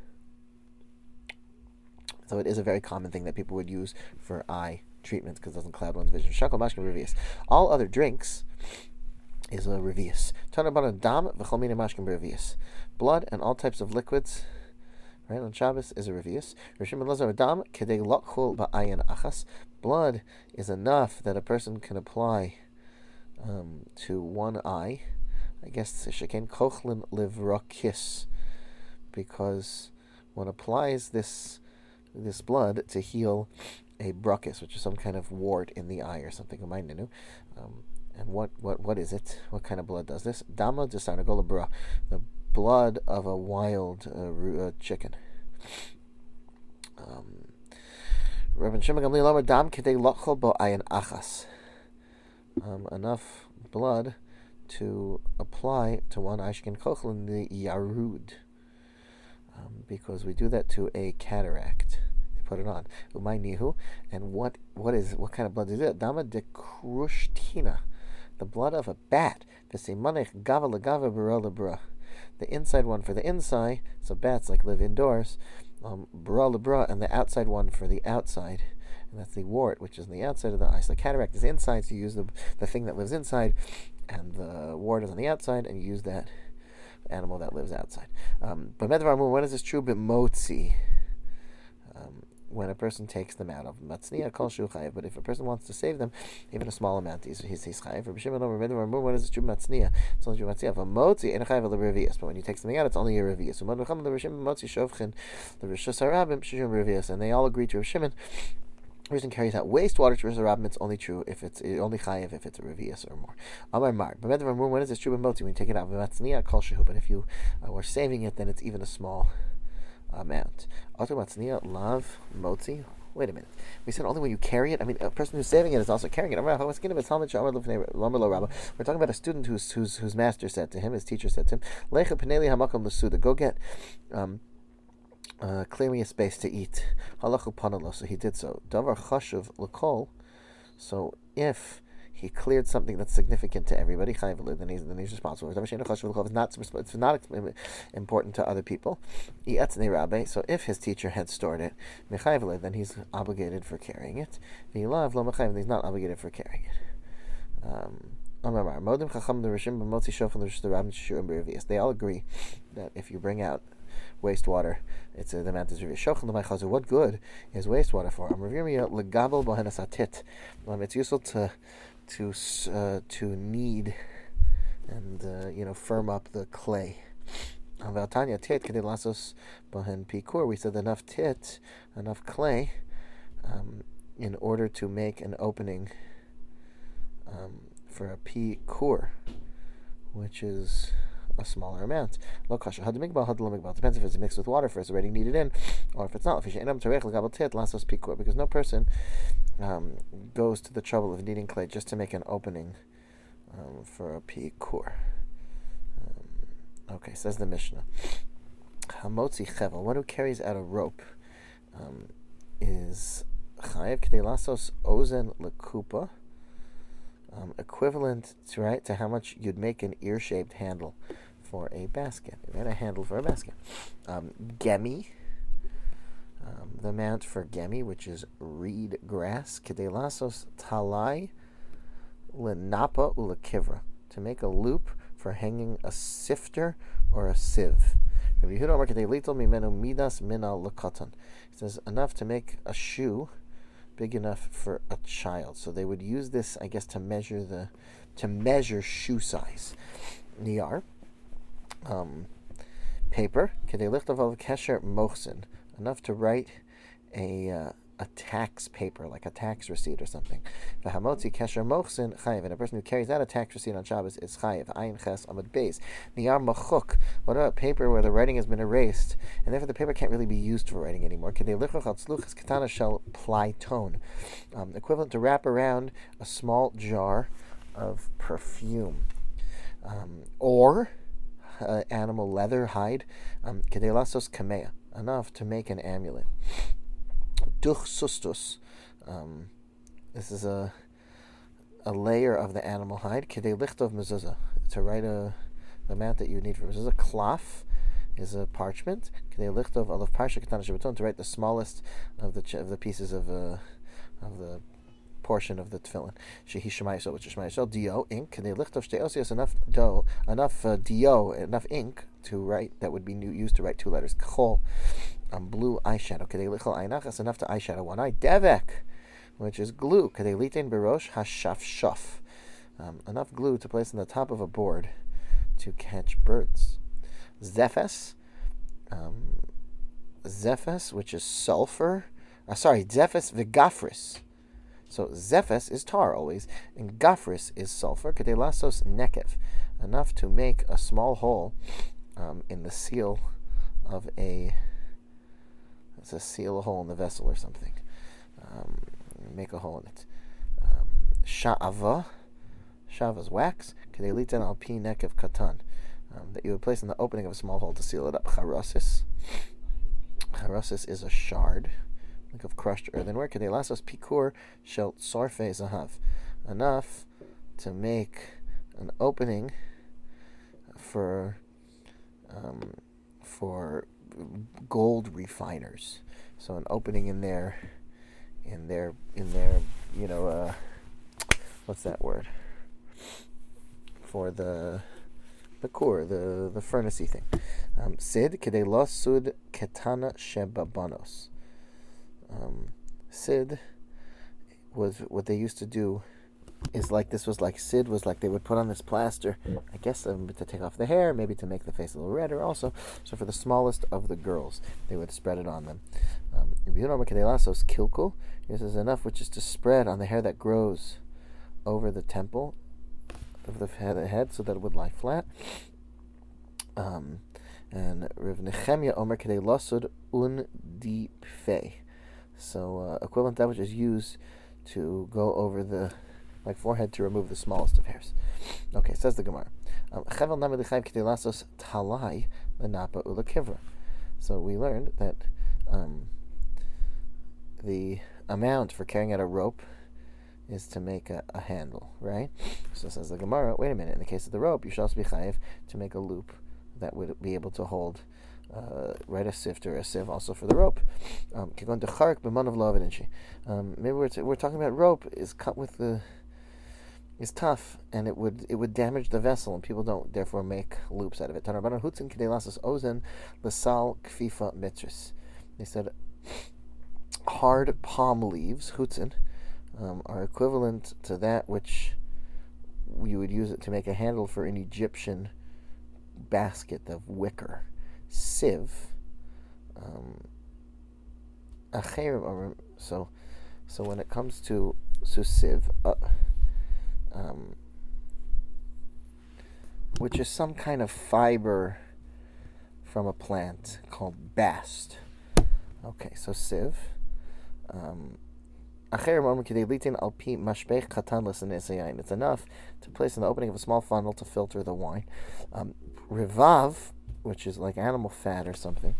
it is a very common thing that people would use for eye treatments because it doesn't cloud one's vision. Shakal mashkin revius. All other drinks is a revius. Tanaban dam v'cholmina mashkin revius. Blood and all types of liquids, right, on Shabbos is a revius. Rishim Elazar dam kedei lochul ba'ayin achas. Blood is enough that a person can apply to one eye. I guess sheken kochlin livrokis, because one applies this blood to heal a brachis, which is some kind of wart in the eye or something. And what is it? What kind of blood does this? Dama de sarnagola bra, the blood of a wild chicken. Rabbi Shimon Gamliel Omer dam kedei lochol bo ayin achas. Enough blood to apply to one ashken kochlin the yarud, because we do that to a cataract. They put it on. Umay nihu, and what kind of blood is it? Dama de krushtina, the blood of a bat. V'simanech gava legava bra lebra, the inside one for the inside. So bats live indoors. Bra lebra, and the outside one for the outside. And that's the wart, which is on the outside of the eye. So the cataract is inside, so you use the thing that lives inside, and the wart is on the outside, and you use that animal that lives outside. But when is this true? B'motzi, when a person takes them out of matzniya kol shu chayev. But if a person wants to save them, even a small amount, he's chayev. For b'shimon omer when is this true? Matzniya, it's only true matzniya. V'motzi en chayev l'revius. But when you take something out, it's only a revius. U'man v'cham l'rishim motzi shovchin l'rishus harabim shishim revius. And they all agree to Rav Shimon. Person carries out wastewater to Rishus Harabim. It's only true if it's only chayev if it's a revius or more. Amar mar. But when is this true? B'motzi, when you take it out, v'matzniya kol shu. But if you were saving it, then it's even a small amount. Auto matzniya lav motzi. Wait a minute. We said only when you carry it. I mean, a person who's saving it is also carrying it. We're talking about a student whose master said to him, his teacher said to him, Lecha peneli hamakom l'suda. Go get clear me a space to eat. Halachu panalo. So he did so. Davar chashuv l'kol. So if he cleared something that's significant to everybody, then he's responsible. It's not important to other people. So if his teacher had stored it, then he's obligated for carrying it. He's not obligated for carrying it. They all agree that if you bring out wastewater, it's the amount is revius. What good is wastewater for? It's useful to knead and firm up the clay. We said enough tit, enough clay, in order to make an opening for a pikur, which is a smaller amount. Depends if it's mixed with water, if it's already kneaded in, or if it's not. Because no person goes to the trouble of kneading clay just to make an opening for a pikur. Okay, says the Mishnah. Hamotzi chevel, one who carries out a rope, is chayev k'dei lasos ozen lekupa, equivalent to how much you'd make an ear-shaped handle for a basket. Right, a handle for a basket. Gemi, the amount for gemi, which is reed grass, k'dei lasos talai lenapa ulekivra, to make a loop for hanging a sifter or a sieve. He says enough to make a shoe big enough for a child. So they would use this, I guess, to measure shoe size. Niyar, paper, enough to write a a tax paper, like a tax receipt or something. V'hamotzi kesher mochsin chayiv, and a person who carries out a tax receipt on Shabbos is chayiv. Ayin ches amud beis. Niyar machuk. What about paper where the writing has been erased, and therefore the paper can't really be used for writing anymore? Kedei lichoch al tzluchas katana shel plaiton, equivalent to wrap around a small jar of perfume, or animal leather, hide, kedei lasos kamea, enough to make an amulet. Duch sustus, this is a layer of the animal hide. Kedei lichtov mezuzah, to write the amount that you need for mezuzah. Klaf is a parchment. Kedei lichtov alav parsha katana shebaton, to write the smallest of the pieces of the portion of the tefillin. Shehi shemayisol, which is shemayisol. Dio, ink. Kedei lichtov shtei osios, enough dio, enough ink to write, that would be used to write two letters. Kchol, blue eyeshadow. Kedei lichol einachas, enough to eyeshadow one eye. Devek, which is glue. Kedei litein berosh hashafshaf, enough glue to place on the top of a board to catch birds. Zephes, which is sulfur. Zephes v'gafris. So zephes is tar always, and gafris is sulfur. Kedei lasos nekev, enough to make a small hole in the seal of a hole in the vessel or something. Make a hole in it. Sha'ava is wax. Kedei litan al pi nekev katan, that you would place in the opening of a small hole to seal it up. Charosis is a shard, like of crushed earthenware. Kedei lasos pikur shel sorfe zahav, enough to make an opening for gold refiners. So an opening in their what's that word? For the core, the furnacey thing. Sid kedei lo sud ketana shebabanos. Sid was what they used to do. Sid was like they would put on this plaster, I guess to take off the hair, maybe to make the face a little redder also. So for the smallest of the girls, they would spread it on them. Kilkul, this is enough, which is to spread on the hair that grows over the temple of the head so that it would lie flat. And Rav Nechemia Omer Kedei Lasud Un Di Pfei. So equivalent to that which is used to go over the forehead to remove the smallest of hairs. Okay, says the Gemara. So we learned that the amount for carrying out a rope is to make a handle, right? So says the Gemara, wait a minute, in the case of the rope, you should also be chayiv to make a loop that would be able to hold a sift or a sieve also for the rope. Maybe we're talking about rope is cut with is tough, and it would damage the vessel, and people don't therefore make loops out of it. They said hard palm leaves, hutzin, are equivalent to that which you would use it to make a handle for an Egyptian basket of wicker. Sieve, so when it comes to sieve, which is some kind of fiber from a plant called bast. Okay, so sieve. It's enough to place in the opening of a small funnel to filter the wine. Revav, which is like animal fat or something.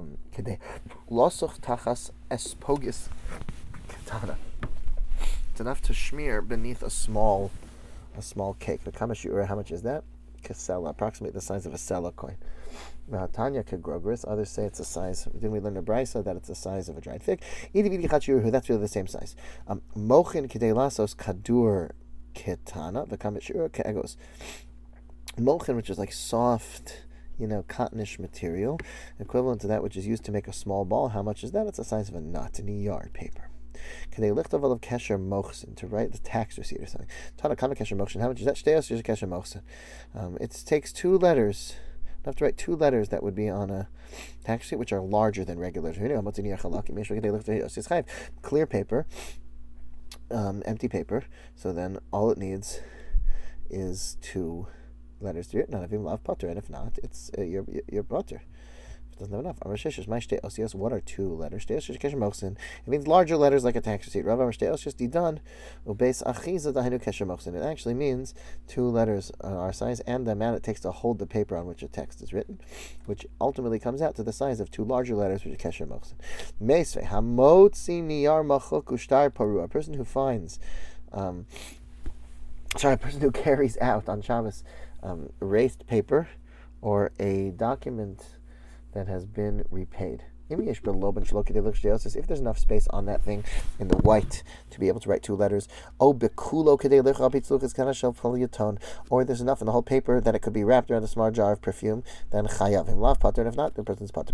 It's enough to smear beneath a small cake. The kamashura, how much is that? Kasela, approximately the size of a sela coin. Tanya Kegrogris, others say it's the size. Didn't we learn in Brisa that it's the size of a dried fig? That's really the same size. Mochin kedei lasos kadur ketana, the kamashura keegos. Mochin, which is like soft, cottonish material, equivalent to that which is used to make a small ball. How much is that? It's the size of a nut in a yard paper. Kedei lichtav of kesher mochsin, to write the tax receipt or something. Tana kama kesher mochsin. How much is that? Shteyos is a kesher mochsin. It takes two letters. have to write two letters that would be on a tax sheet, which are larger than regular. Clear paper, empty paper. So then all it needs is two letters to it. None of them love potter, and if not, it's your potter. Doesn't have enough. What are two letters? It means larger letters like a tax receipt. It actually means two letters our size and the amount it takes to hold the paper on which a text is written, which ultimately comes out to the size of two larger letters, which is kesher mochsin. A person who finds, a person who carries out on Shabbos erased paper or a document that has been repaid. If there's enough space on that thing in the white to be able to write two letters, or there's enough in the whole paper that it could be wrapped around a small jar of perfume, then chayav him lav potter, and if not, the person's potter.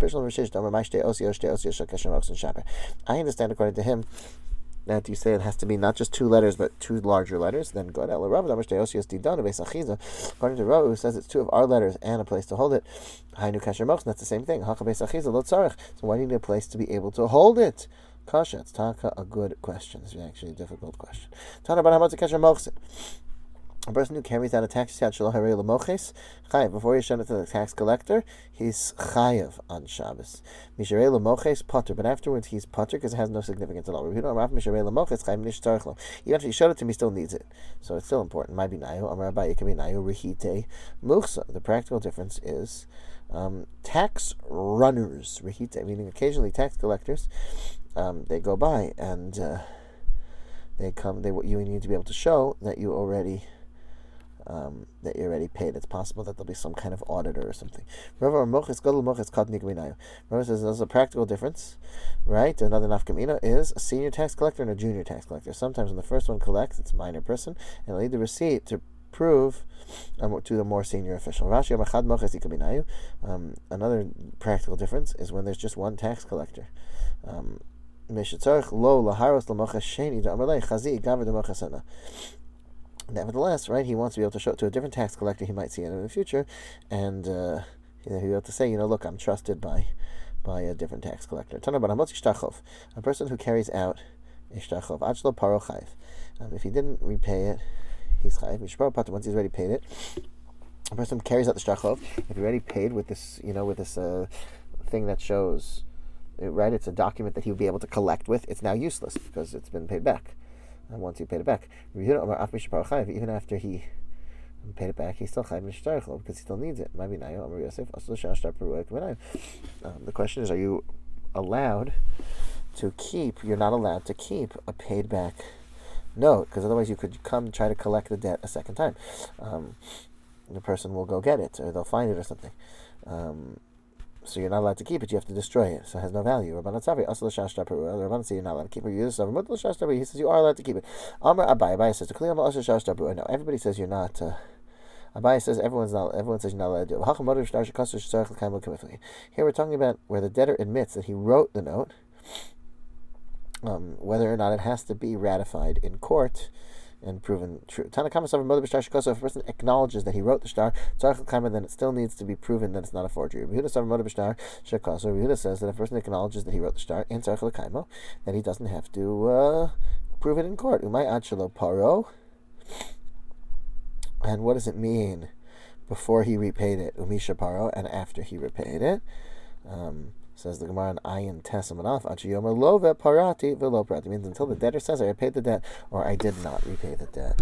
I understand according to him that you say it has to be not just two letters but two larger letters, then go to Rav. According to Rav, who says it's two of our letters and a place to hold it, that's the same thing. So why do you need a place to be able to hold it? Kasha, it's taka, a good question. This is actually a difficult question. A person who carries out a tax chayav before he shown it to the tax collector, he's chayav on Shabbos. Misharei l'moches potter, but afterwards he's potter because it has no significance at all. Even if he showed it to me, he still needs it, so it's still important. Might be nayu. Amar Abaye can be nayu rehite muchsa. The practical difference is tax runners rehite, meaning occasionally tax collectors, they go by and they come. You need to be able to show that you already paid. It's possible that there'll be some kind of auditor or something. Rava says there's a practical difference, right? Another nafkamina is a senior tax collector and a junior tax collector. Sometimes when the first one collects, it's a minor person, and they'll need the receipt to prove to the more senior official. Another practical difference is when there's just one tax collector. Nevertheless, right, he wants to be able to show it to a different tax collector he might see it in the future, and he'll be able to say, look, I'm trusted by a different tax collector. A person who carries out a shtachov, achlo paro chayv. If he didn't repay it, he's chayv. Once he's already paid it, a person carries out the shtachov. If he already paid with this, thing that shows, right, it's a document that he would be able to collect with. It's now useless because it's been paid back. And once he paid it back, even after he paid it back, he's still chayav mishtarchel because he still needs it. The question is, are you allowed to keep? You're not allowed to keep a paid back note because otherwise you could come try to collect the debt a second time. The person will go get it, or they'll find it or something. So you're not allowed to keep it, you have to destroy it. So it has no value. Rabbanan say you're not allowed to keep it. He says you are allowed to keep it. Amar Abaye says, no, everybody says you're not. Abaye says everyone says you're not allowed to do it. Here we're talking about where the debtor admits that he wrote the note, whether or not it has to be ratified in court and proven true. Tanakama Savar Mother B'Shtar Shikoso, if a person acknowledges that he wrote the shtar, then it still needs to be proven that it's not a forgery. Yehuda Savar Mother B'Shtar Shikoso, Yehuda says that if a person acknowledges that he wrote the shtar in Tzarech L'Kaimo, then he doesn't have to prove it in court. Umay Ad Shelo Paro. And what does it mean before he repaid it? Umisha Paro, and after he repaid it. Says the Gemara in Ayin Tesamanaf, Achiyoma Love Parati Velo Parati, means until the debtor says I paid the debt or I did not repay the debt.